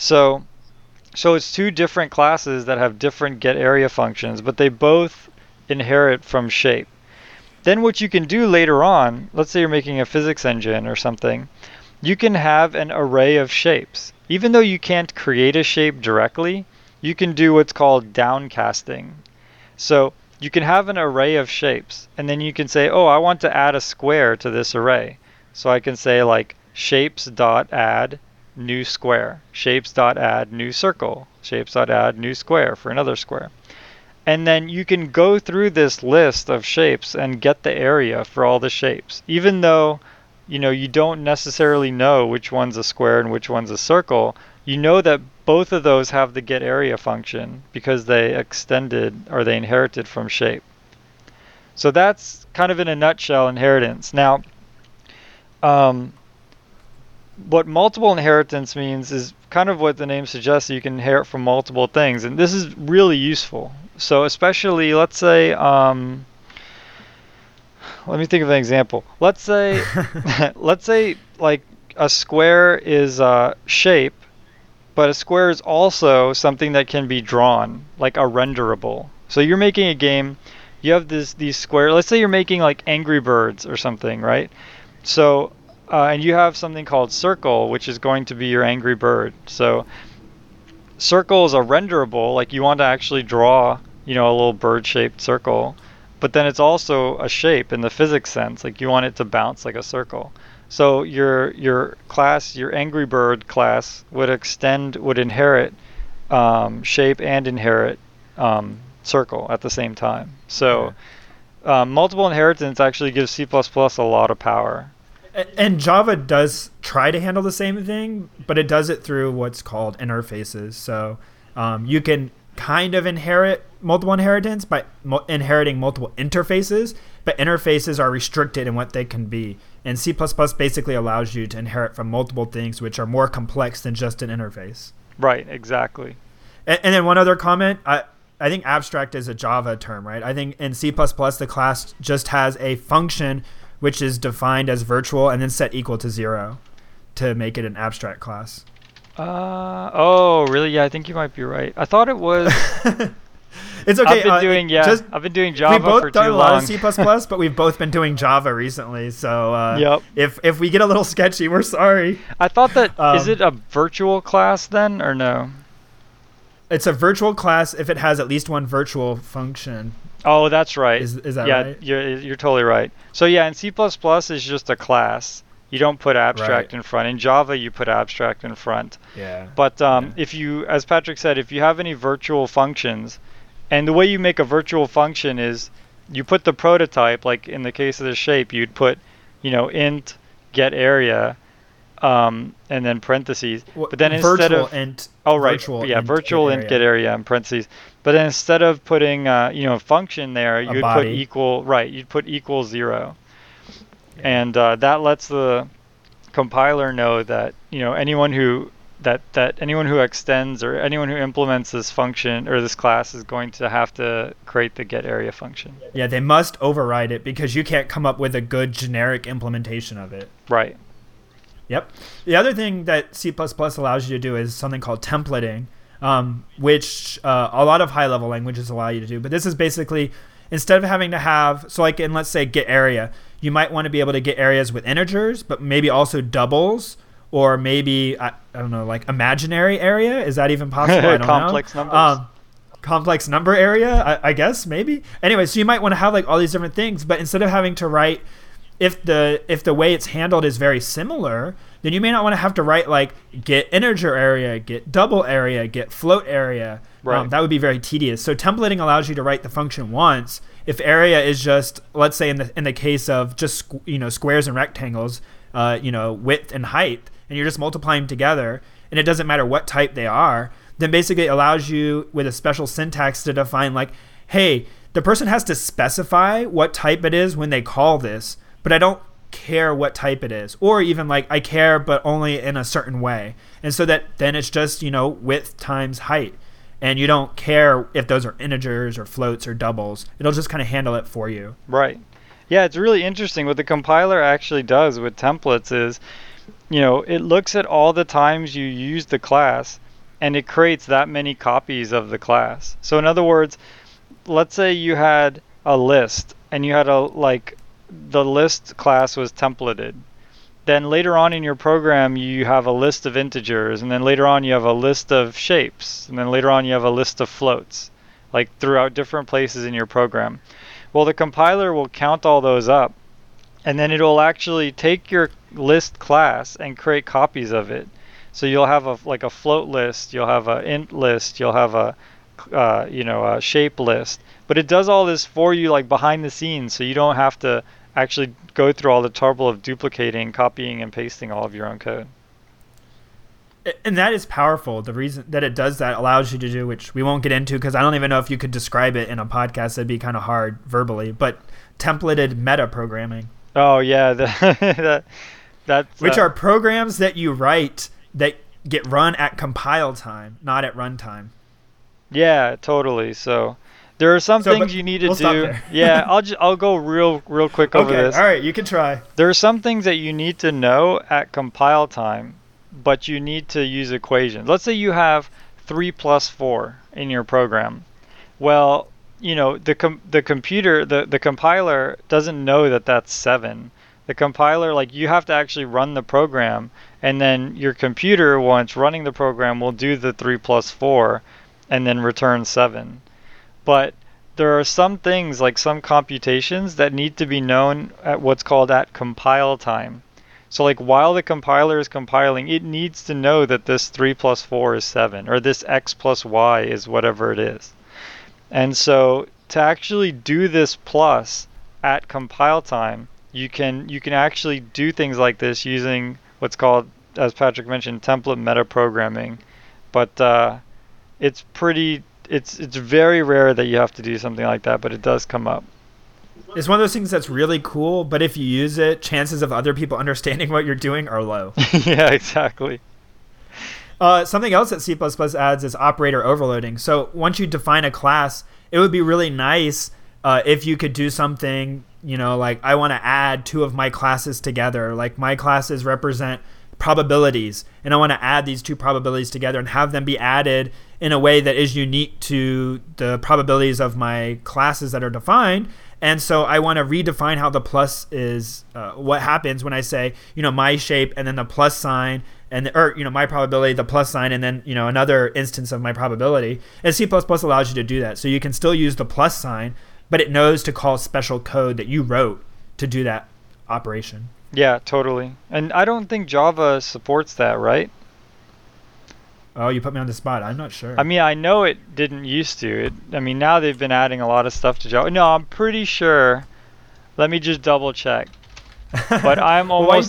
Speaker 1: So it's two different classes that have different get area functions, but they both inherit from shape. Then what you can do later on, let's say you're making a physics engine or something, you can have an array of shapes. Even though you can't create a shape directly, you can do what's called downcasting. So you can have an array of shapes, and then you can say, oh, I want to add a square to this array. So I can say like shapes.add new square, shapes.add new circle, shapes.add new square for another square. And then you can go through this list of shapes and get the area for all the shapes. Even though, you don't necessarily know which one's a square and which one's a circle, you know that both of those have the get area function because they extended or they inherited from shape. So that's kind of in a nutshell inheritance. Now, what multiple inheritance means is kind of what the name suggests. You can inherit from multiple things, and this is really useful. So especially, let's say, let me think of an example. Let's say, let's say like a square is a shape, but a square is also something that can be drawn, like a renderable. So you're making a game, you have these square. Let's say you're making like Angry Birds or something, right? So and you have something called circle, which is going to be your Angry Bird. So circle is a renderable, like you want to actually draw, a little bird-shaped circle, but then it's also a shape in the physics sense, like you want it to bounce like a circle. So your class, your Angry Bird class, would inherit shape and inherit circle at the same time. So multiple inheritance actually gives C++ a lot of power.
Speaker 2: And Java does try to handle the same thing, but it does it through what's called interfaces. So you can kind of inherit multiple inheritance by inheriting multiple interfaces, but interfaces are restricted in what they can be. And C++ basically allows you to inherit from multiple things which are more complex than just an interface.
Speaker 1: Right, exactly.
Speaker 2: And then one other comment, I think abstract is a Java term, right? I think in C++ the class just has a function which is defined as virtual and then set equal to 0 to make it an abstract class.
Speaker 1: Oh, really? Yeah, I think you might be right. I thought it was...
Speaker 2: It's okay.
Speaker 1: I've been doing Java
Speaker 2: we both
Speaker 1: for
Speaker 2: done
Speaker 1: too
Speaker 2: a lot
Speaker 1: long.
Speaker 2: of C++, but we've both been doing Java recently. So
Speaker 1: Yep.
Speaker 2: if we get a little sketchy, we're sorry.
Speaker 1: I thought that is it a virtual class then or no?
Speaker 2: It's a virtual class if it has at least one virtual function.
Speaker 1: Oh, that's right.
Speaker 2: Is that
Speaker 1: yeah,
Speaker 2: right?
Speaker 1: You're totally right. So yeah, in C++ it's just a class. You don't put abstract in front. In Java, you put abstract in front.
Speaker 2: Yeah.
Speaker 1: But if you, as Patrick said, if you have any virtual functions, and the way you make a virtual function is you put the prototype, like in the case of the shape, you'd put, int get area, and then parentheses. But then instead of
Speaker 2: int,
Speaker 1: virtual int get area in parentheses. But then instead of putting function there, you'd put you'd put equal 0. And that lets the compiler know that anyone who extends or anyone who implements this function or this class is going to have to create the get area function.
Speaker 2: Yeah, they must override it because you can't come up with a good generic implementation of it.
Speaker 1: Right.
Speaker 2: Yep. The other thing that C++ allows you to do is something called templating, which a lot of high-level languages allow you to do. But this is basically, instead of having to have, so like in, let's say, get area, you might want to be able to get areas with integers, but maybe also doubles, or maybe, I don't know, like imaginary area. Is that even possible? I don't
Speaker 1: Complex
Speaker 2: know.
Speaker 1: numbers.
Speaker 2: Complex number area, I guess, maybe. Anyway, so you might want to have like all these different things, but instead of having to write, if the way it's handled is very similar, then you may not want to have to write like get integer area, get double area, get float area.
Speaker 1: Right.
Speaker 2: That would be very tedious. So templating allows you to write the function once. If area is just, let's say in the case of just squares and rectangles, width and height, and you're just multiplying together, and it doesn't matter what type they are, then basically it allows you with a special syntax to define like, hey, the person has to specify what type it is when they call this, but I don't care what type it is, or even like I care but only in a certain way, and so that then it's just width times height, and you don't care if those are integers or floats or doubles. It'll just kind of handle it for you.
Speaker 1: Right. Yeah, it's really interesting. What the compiler actually does with templates is, it looks at all the times you use the class, and it creates that many copies of the class. So in other words, let's say you had a list, and you had the list class was templated. Then later on in your program, you have a list of integers, and then later on you have a list of shapes, and then later on you have a list of floats, like throughout different places in your program. Well, the compiler will count all those up, and then it'll actually take your list class and create copies of it. So you'll have a float list, you'll have an int list, you'll have a shape list. But it does all this for you like behind the scenes, so you don't have to actually go through all the trouble of duplicating, copying, and pasting all of your own code.
Speaker 2: And that is powerful. The reason that it does that allows you to do, which we won't get into because I don't even know if you could describe it in a podcast. That'd be kind of hard verbally, but templated meta programming.
Speaker 1: Oh yeah, that's
Speaker 2: which are programs that you write that get run at compile time, not at runtime.
Speaker 1: Yeah, totally. So there are some things you need to do. Yeah, I'll go real quick over this.
Speaker 2: All right, you can try.
Speaker 1: There are some things that you need to know at compile time, but you need to use equations. Let's say you have 3 plus 4 in your program. Well, the computer, the compiler doesn't know that that's 7. The compiler, you have to actually run the program, and then your computer, once running the program, will do the 3 plus 4 and then return 7. But there are some things, like some computations, that need to be known at what's called at compile time. So while the compiler is compiling, it needs to know that this 3 plus 4 is 7, or this x plus y is whatever it is. And so to actually do this plus at compile time, you can actually do things like this using what's called, as Patrick mentioned, template metaprogramming. But it's very rare that you have to do something like that, but it does come up.
Speaker 2: It's one of those things that's really cool, but if you use it, chances of other people understanding what you're doing are low.
Speaker 1: Yeah, exactly.
Speaker 2: Something else that C++ adds is operator overloading. So once you define a class, it would be really nice if you could do something, like I want to add 2 of my classes together. Like my classes represent probabilities, and I want to add these 2 probabilities together and have them be added in a way that is unique to the probabilities of my classes that are defined. And so I want to redefine how the plus is, what happens when I say, my shape and then the plus sign or my probability, the plus sign, and then, another instance of my probability. And C++ allows you to do that. So you can still use the plus sign, but it knows to call special code that you wrote to do that operation.
Speaker 1: Yeah, totally. And I don't think Java supports that, right?
Speaker 2: Oh, you put me on the spot. I'm not sure.
Speaker 1: I mean, I know it didn't used to. Now they've been adding a lot of stuff to Java. No, I'm pretty sure. Let me just double check. But I'm almost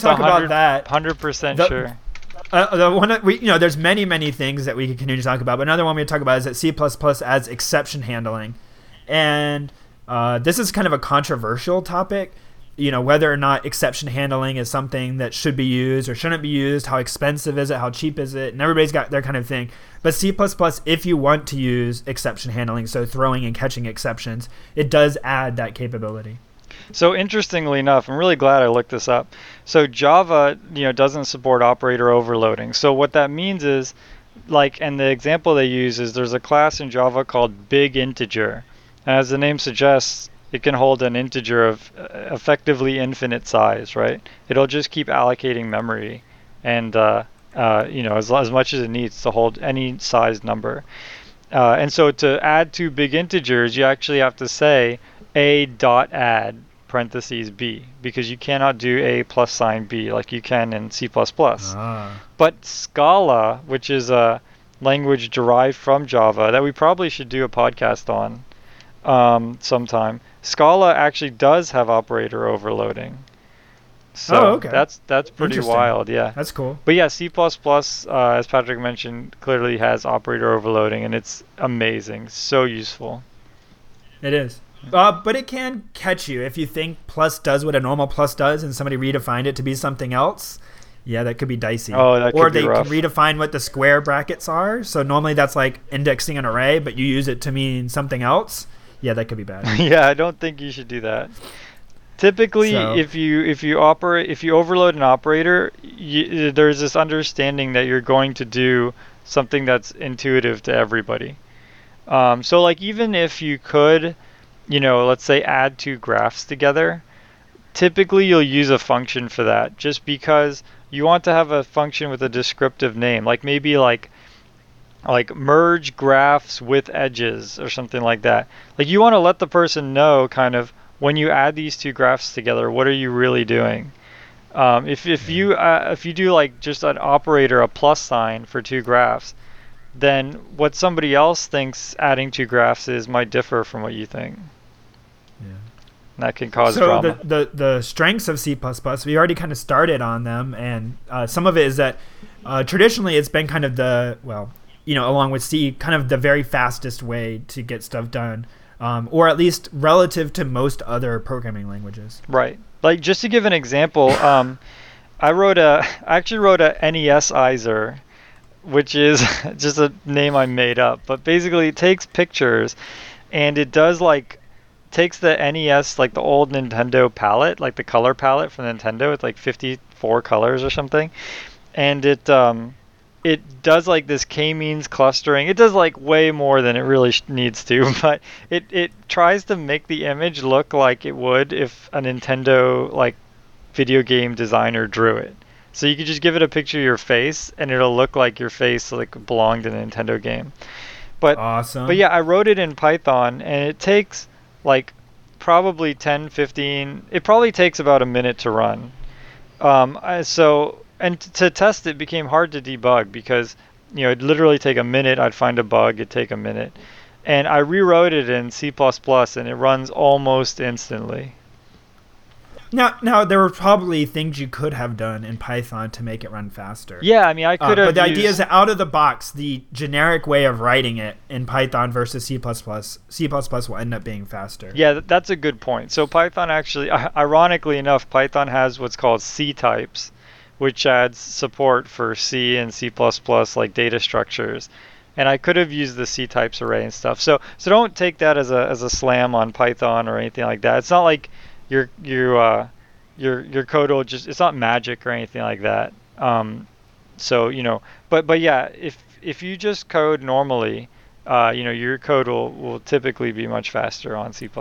Speaker 1: 100% sure.
Speaker 2: The one there's many things that we can continue to talk about. But another one we talk about is that C++ adds exception handling, and this is kind of a controversial topic. Whether or not exception handling is something that should be used or shouldn't be used, how expensive is it, how cheap is it, and everybody's got their kind of thing. But C++, if you want to use exception handling, so throwing and catching exceptions, it does add that capability.
Speaker 1: So interestingly enough, I'm really glad I looked this up. So Java, doesn't support operator overloading. So what that means is, and the example they use is there's a class in Java called big integer. And as the name suggests, it can hold an integer of effectively infinite size, right? It'll just keep allocating memory and, as much as it needs to hold any size number. And so to add two big integers, you actually have to say a.add parentheses b, because you cannot do a plus sign b like you can in C++. But Scala, which is a language derived from Java that we probably should do a podcast on sometime, Scala actually does have operator overloading. So
Speaker 2: okay.
Speaker 1: That's pretty wild, yeah.
Speaker 2: That's cool.
Speaker 1: But yeah, C++, as Patrick mentioned, clearly has operator overloading, and it's amazing. So useful.
Speaker 2: It is. But it can catch you if you think plus does what a normal plus does and somebody redefined it to be something else. Yeah, that could be dicey.
Speaker 1: Oh, that could be rough.
Speaker 2: Or they can redefine what the square brackets are. So normally that's like indexing an array, but you use it to mean something else. Yeah, that could be bad.
Speaker 1: Yeah, I don't think you should do that. Typically, if you overload an operator, there's this understanding that you're going to do something that's intuitive to everybody. So even if you could, let's say add two graphs together, typically you'll use a function for that, just because you want to have a function with a descriptive name, like maybe like merge graphs with edges or something like that. Like you want to let the person know kind of when you add these two graphs together, what are you really doing? If you do like just an operator, a plus sign for two graphs, then what somebody else thinks adding two graphs is might differ from what you think.
Speaker 2: Yeah.
Speaker 1: And that can cause drama.
Speaker 2: So the strengths of C++, we already kind of started on them, and some of it is that traditionally it's been kind of along with C, kind of the very fastest way to get stuff done. Or at least relative to most other programming languages.
Speaker 1: Right. Like just to give an example, I actually wrote a NESizer, which is just a name I made up. But basically, it takes pictures, and it does takes the NES, like the old Nintendo palette, like the color palette from Nintendo with like 54 colors or something, and it does like this k-means clustering. It does like way more than it really needs to, but it tries to make the image look like it would if a Nintendo like video game designer drew it. So you could just give it a picture of your face and it'll look like your face like belonged in a Nintendo game. But
Speaker 2: awesome.
Speaker 1: But yeah, I wrote it in Python, and it takes like probably 10-15. It probably takes about a minute to run. And to test it became hard to debug because, it'd literally take a minute. I'd find a bug. It'd take a minute. And I rewrote it in C++, and it runs almost instantly.
Speaker 2: Now there were probably things you could have done in Python to make it run faster.
Speaker 1: Yeah, I could have.
Speaker 2: But the idea is that out of the box, the generic way of writing it in Python versus C++, C++ will end up being faster.
Speaker 1: Yeah, that's a good point. So Python actually, ironically enough, Python has what's called C types, which adds support for C and C++ like data structures. And I could have used the C types array and stuff. So don't take that as a slam on Python or anything like that. It's not like your code will just, it's not magic or anything like that. But yeah, if you just code normally, your code will typically be much faster on C++.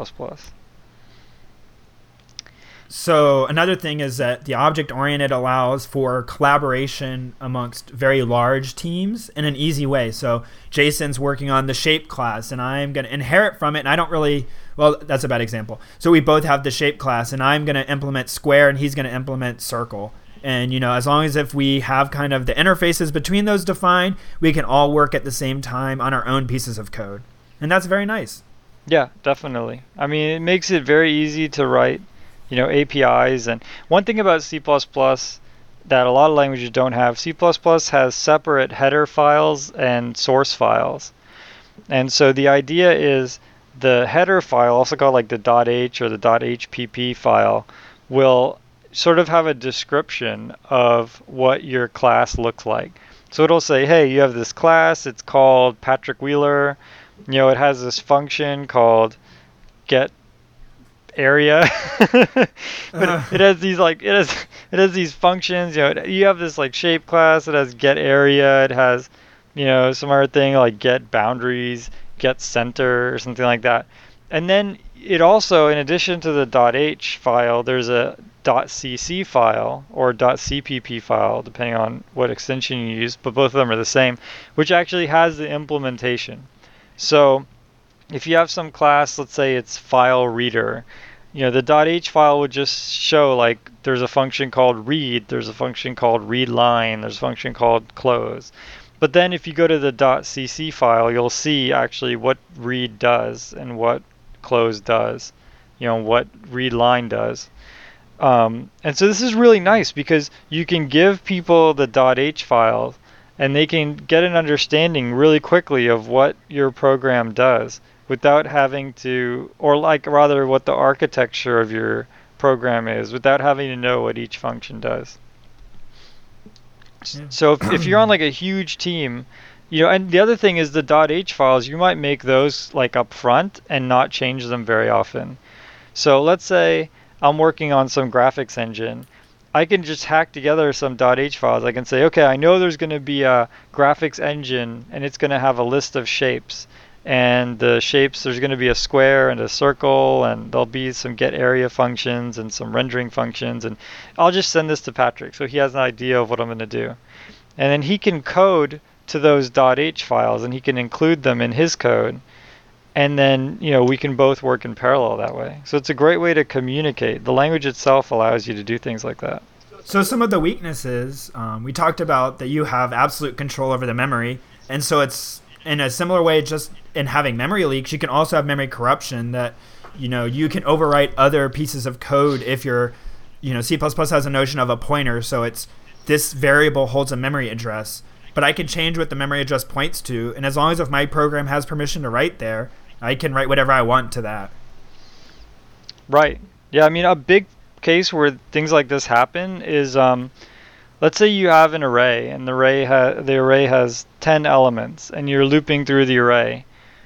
Speaker 2: So another thing is that the object-oriented allows for collaboration amongst very large teams in an easy way. So Jason's working on the shape class, and I'm going to inherit from it, and I don't really... Well, that's a bad example. So we both have the shape class, and I'm going to implement square, and he's going to implement circle. And, as long as if we have kind of the interfaces between those defined, we can all work at the same time on our own pieces of code. And that's very nice.
Speaker 1: Yeah, definitely. I mean, it makes it very easy to write APIs. And one thing about C++ that a lot of languages don't have, C++ has separate header files and source files. And so the idea is the header file, also called like the .h or the .hpp file, will sort of have a description of what your class looks like. So it'll say, hey, you have this class, it's called Patrick Wheeler. It has this function called get area. But it has these it has these functions. You have this like shape class. It has get area. It has some other thing like get boundaries, get center, or something like that. And then it also, in addition to the .h file, there's a .cc file or .cpp file, depending on what extension you use, but both of them are the same, which actually has the implementation. So if you have some class, let's say it's file reader, the .h file would just show like there's a function called read, there's a function called read line, there's a function called close. But then if you go to the .cc file, you'll see actually what read does and what close does, what read line does. And so this is really nice because you can give people the .h file and they can get an understanding really quickly of what your program does without having to, or like rather what the architecture of your program is, without having to know what each function does. Yeah. So if you're on like a huge team, and the other thing is the .h files, you might make those like up front and not change them very often. So let's say I'm working on some graphics engine. I can just hack together some .h files. I can say, okay, I know there's going to be a graphics engine and it's going to have a list of shapes. And the shapes, there's going to be a square and a circle, and there'll be some get area functions and some rendering functions. And I'll just send this to Patrick so he has an idea of what I'm going to do. And then he can code to those .h files and he can include them in his code. And then, we can both work in parallel that way. So it's a great way to communicate. The language itself allows you to do things like that.
Speaker 2: So some of the weaknesses, we talked about that you have absolute control over the memory. And so it's in a similar way, just in having memory leaks, you can also have memory corruption that, you can overwrite other pieces of code if you're, C++ has a notion of a pointer. So it's this variable holds a memory address, but I can change what the memory address points to. And as long as if my program has permission to write there, I can write whatever I want to that.
Speaker 1: Right. Yeah. I mean, a big case where things like this happen is, let's say you have an array and the array has 10 elements and you're looping through the array.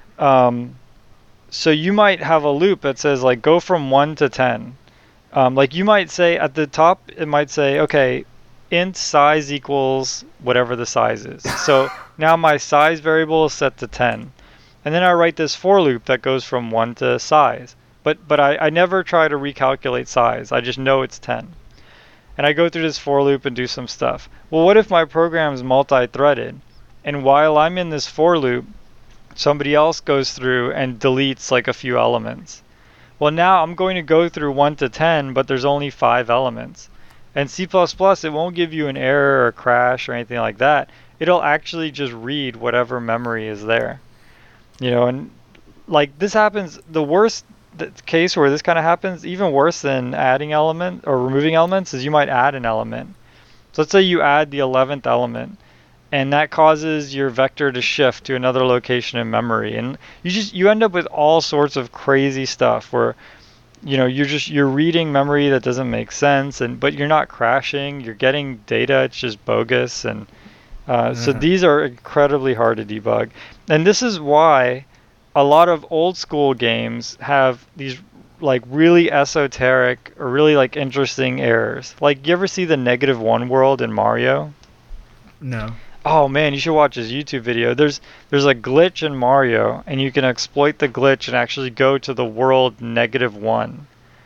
Speaker 1: So you might have a loop that says like go from 1 to 10. Like you might say at the top, it might say, okay, int size equals whatever the size is. So now my size variable is set to 10. And then I write this for loop that goes from 1 to size. But I never try to recalculate size. I just know it's 10. And I go through this for loop and do some stuff. Well, what if my program is multi-threaded? And while I'm in this for loop, somebody else goes through and deletes like a few elements. Well, now I'm going to go through 1 to 10, but there's only 5 elements. And C++, it won't give you an error or crash or anything like that. It'll actually just read whatever memory is there. And like this happens, the worst case where this kind of happens, even worse than adding element or removing elements, is you might add an element. So let's say you add the 11th element, and that causes your vector to shift to another location in memory, and you end up with all sorts of crazy stuff where you're reading memory that doesn't make sense, but you're not crashing, you're getting data, it's just bogus, and so these are incredibly hard to debug. And this is why a lot of old school games have these like really esoteric or really like interesting errors. Like, you ever see the -1 world in Mario?
Speaker 2: No.
Speaker 1: Oh man, you should watch his YouTube video. There's a glitch in Mario, and you can exploit the glitch and actually go to the world -1.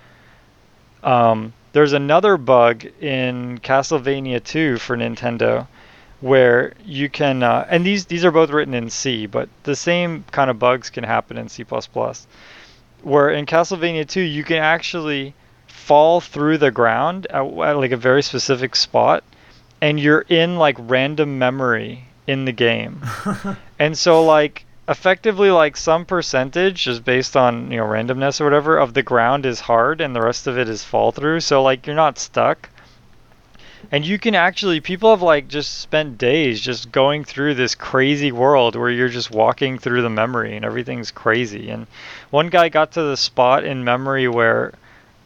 Speaker 1: There's another bug in Castlevania 2 for Nintendo where you can, and these are both written in C, but the same kind of bugs can happen in C++. Where in Castlevania 2 you can actually fall through the ground at like a very specific spot, and you're in like random memory in the game. And so like effectively like some percentage just based on, randomness or whatever of the ground is hard and the rest of it is fall through. So like you're not stuck. And you can actually, people have like just spent days just going through this crazy world where you're just walking through the memory and everything's crazy. And one guy got to the spot in memory where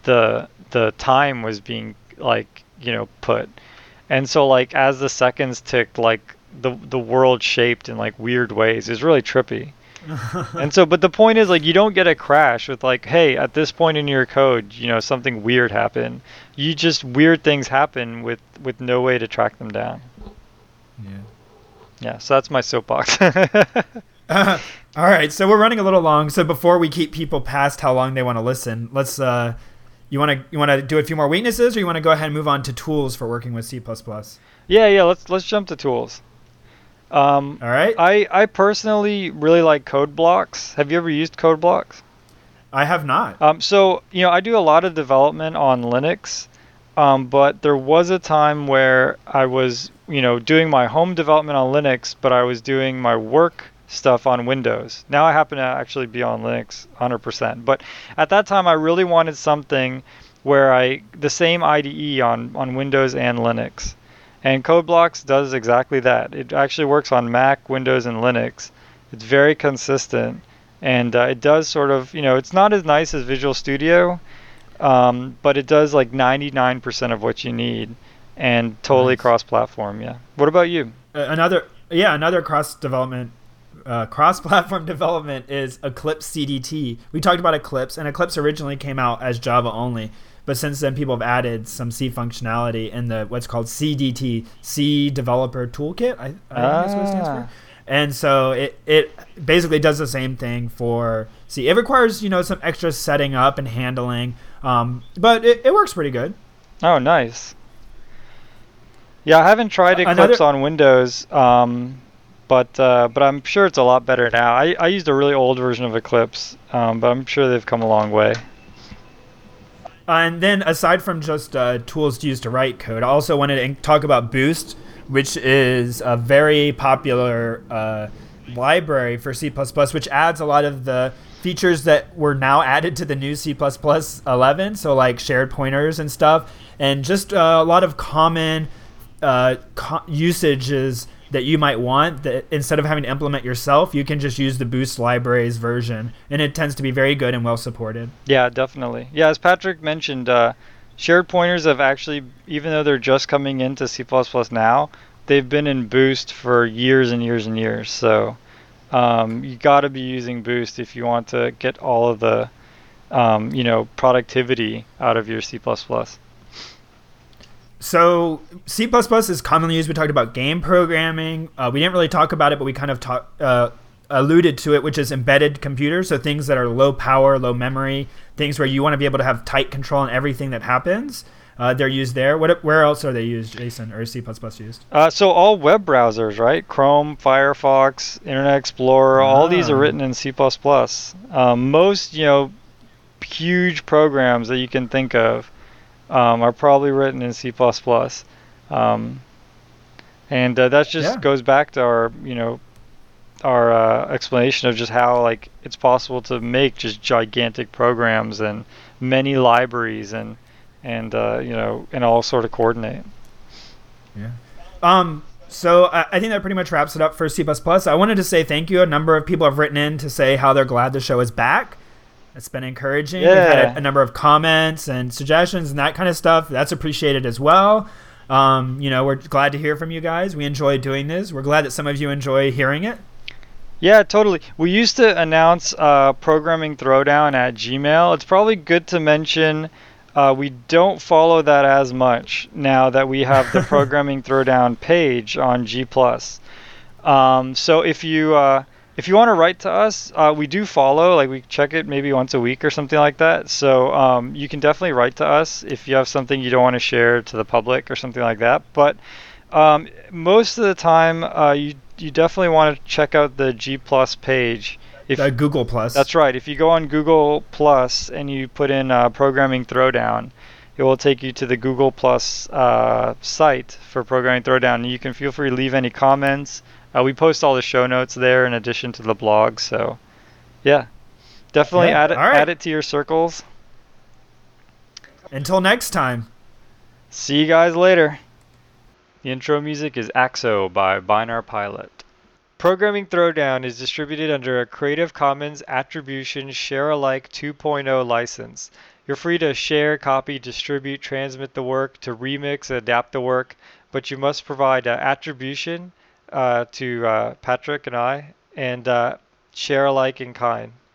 Speaker 1: the time was being like, put. And so like as the seconds ticked, like the world shaped in like weird ways. It's really trippy. And so, but the point is like you don't get a crash with like, hey, at this point in your code, something weird happened. You just weird things happen with no way to track them down.
Speaker 2: Yeah.
Speaker 1: Yeah. So that's my soapbox.
Speaker 2: All right. So we're running a little long. So before we keep people past how long they want to listen, let's. You want to do a few more weaknesses, or you want to go ahead and move on to tools for working with C++?
Speaker 1: Yeah. Let's jump to tools.
Speaker 2: All right.
Speaker 1: I personally really like code blocks. Have you ever used code blocks?
Speaker 2: I have not.
Speaker 1: So, I do a lot of development on Linux, but there was a time where I was, doing my home development on Linux, but I was doing my work stuff on Windows. Now I happen to actually be on Linux 100%. But at that time, I really wanted something where the same IDE on Windows and Linux. And CodeBlocks does exactly that. It actually works on Mac, Windows, and Linux. It's very consistent. And it does sort of, it's not as nice as Visual Studio, but it does like 99% of what you need and totally
Speaker 2: Nice.
Speaker 1: Cross-platform, yeah. What about you?
Speaker 2: Another cross-platform development is Eclipse CDT. We talked about Eclipse, and Eclipse originally came out as Java only. But since then, people have added some C functionality in the what's called CDT, C Developer Toolkit. I think that's what it stands for. And so it basically does the same thing for C. It requires some extra setting up and handling, but it works pretty good.
Speaker 1: Oh, nice. Yeah, I haven't tried Eclipse on Windows, but I'm sure it's a lot better now. I used a really old version of Eclipse, but I'm sure they've come a long way.
Speaker 2: And then aside from just tools to use to write code, I also wanted to talk about Boost, which is a very popular library for C++, which adds a lot of the features that were now added to the new C++ 11, so like shared pointers and stuff, and just a lot of common usages that you might want that instead of having to implement yourself, you can just use the Boost libraries version, and it tends to be very good and well supported.
Speaker 1: Yeah, definitely. Yeah, as Patrick mentioned, shared pointers have actually, even though they're just coming into C++ now, they've been in Boost for years and years and years. So you got to be using Boost if you want to get all of the productivity out of your C++.
Speaker 2: So C++ is commonly used. We talked about game programming. We didn't really talk about it, but we kind of alluded to it, which is embedded computers. So things that are low power, low memory, things where you want to be able to have tight control on everything that happens. They're used there. Where else are they used, Jason, or is C++ used?
Speaker 1: So all web browsers, right? Chrome, Firefox, Internet Explorer, all these are written in C++. Most, huge programs that you can think of are probably written in C++. And that just goes back to our explanation of just how it's possible to make just gigantic programs and many libraries and all sort of coordinate.
Speaker 2: Yeah. So I think that pretty much wraps it up for C++. I wanted to say thank you. A number of people have written in to say how they're glad the show is back. It's been encouraging.
Speaker 1: Yeah.
Speaker 2: We've had a number of comments and suggestions and that kind of stuff. That's appreciated as well. We're glad to hear from you guys. We enjoy doing this. We're glad that some of you enjoy hearing it.
Speaker 1: Yeah, totally. We used to announce Programming Throwdown at Gmail. It's probably good to mention We don't follow that as much now that we have the Programming Throwdown page on G+. So if you want to write to us, we do follow. Like we check it maybe once a week or something like that. So you can definitely write to us if you have something you don't want to share to the public or something like that. But most of the time, you definitely want to check out the G Plus page.
Speaker 2: The Google Plus.
Speaker 1: That's right. If you go on Google Plus and you put in Programming Throwdown, it will take you to the Google Plus site for Programming Throwdown. And you can feel free to leave any comments. We post all the show notes there in addition to the blog. So, yeah, definitely add it to your circles.
Speaker 2: Until next time.
Speaker 1: See you guys later. The intro music is Axo by Binar Pilot. Programming Throwdown is distributed under a Creative Commons Attribution Share Alike 2.0 license. You're free to share, copy, distribute, transmit the work, to remix, adapt the work, but you must provide attribution to Patrick and I, and share alike in kind.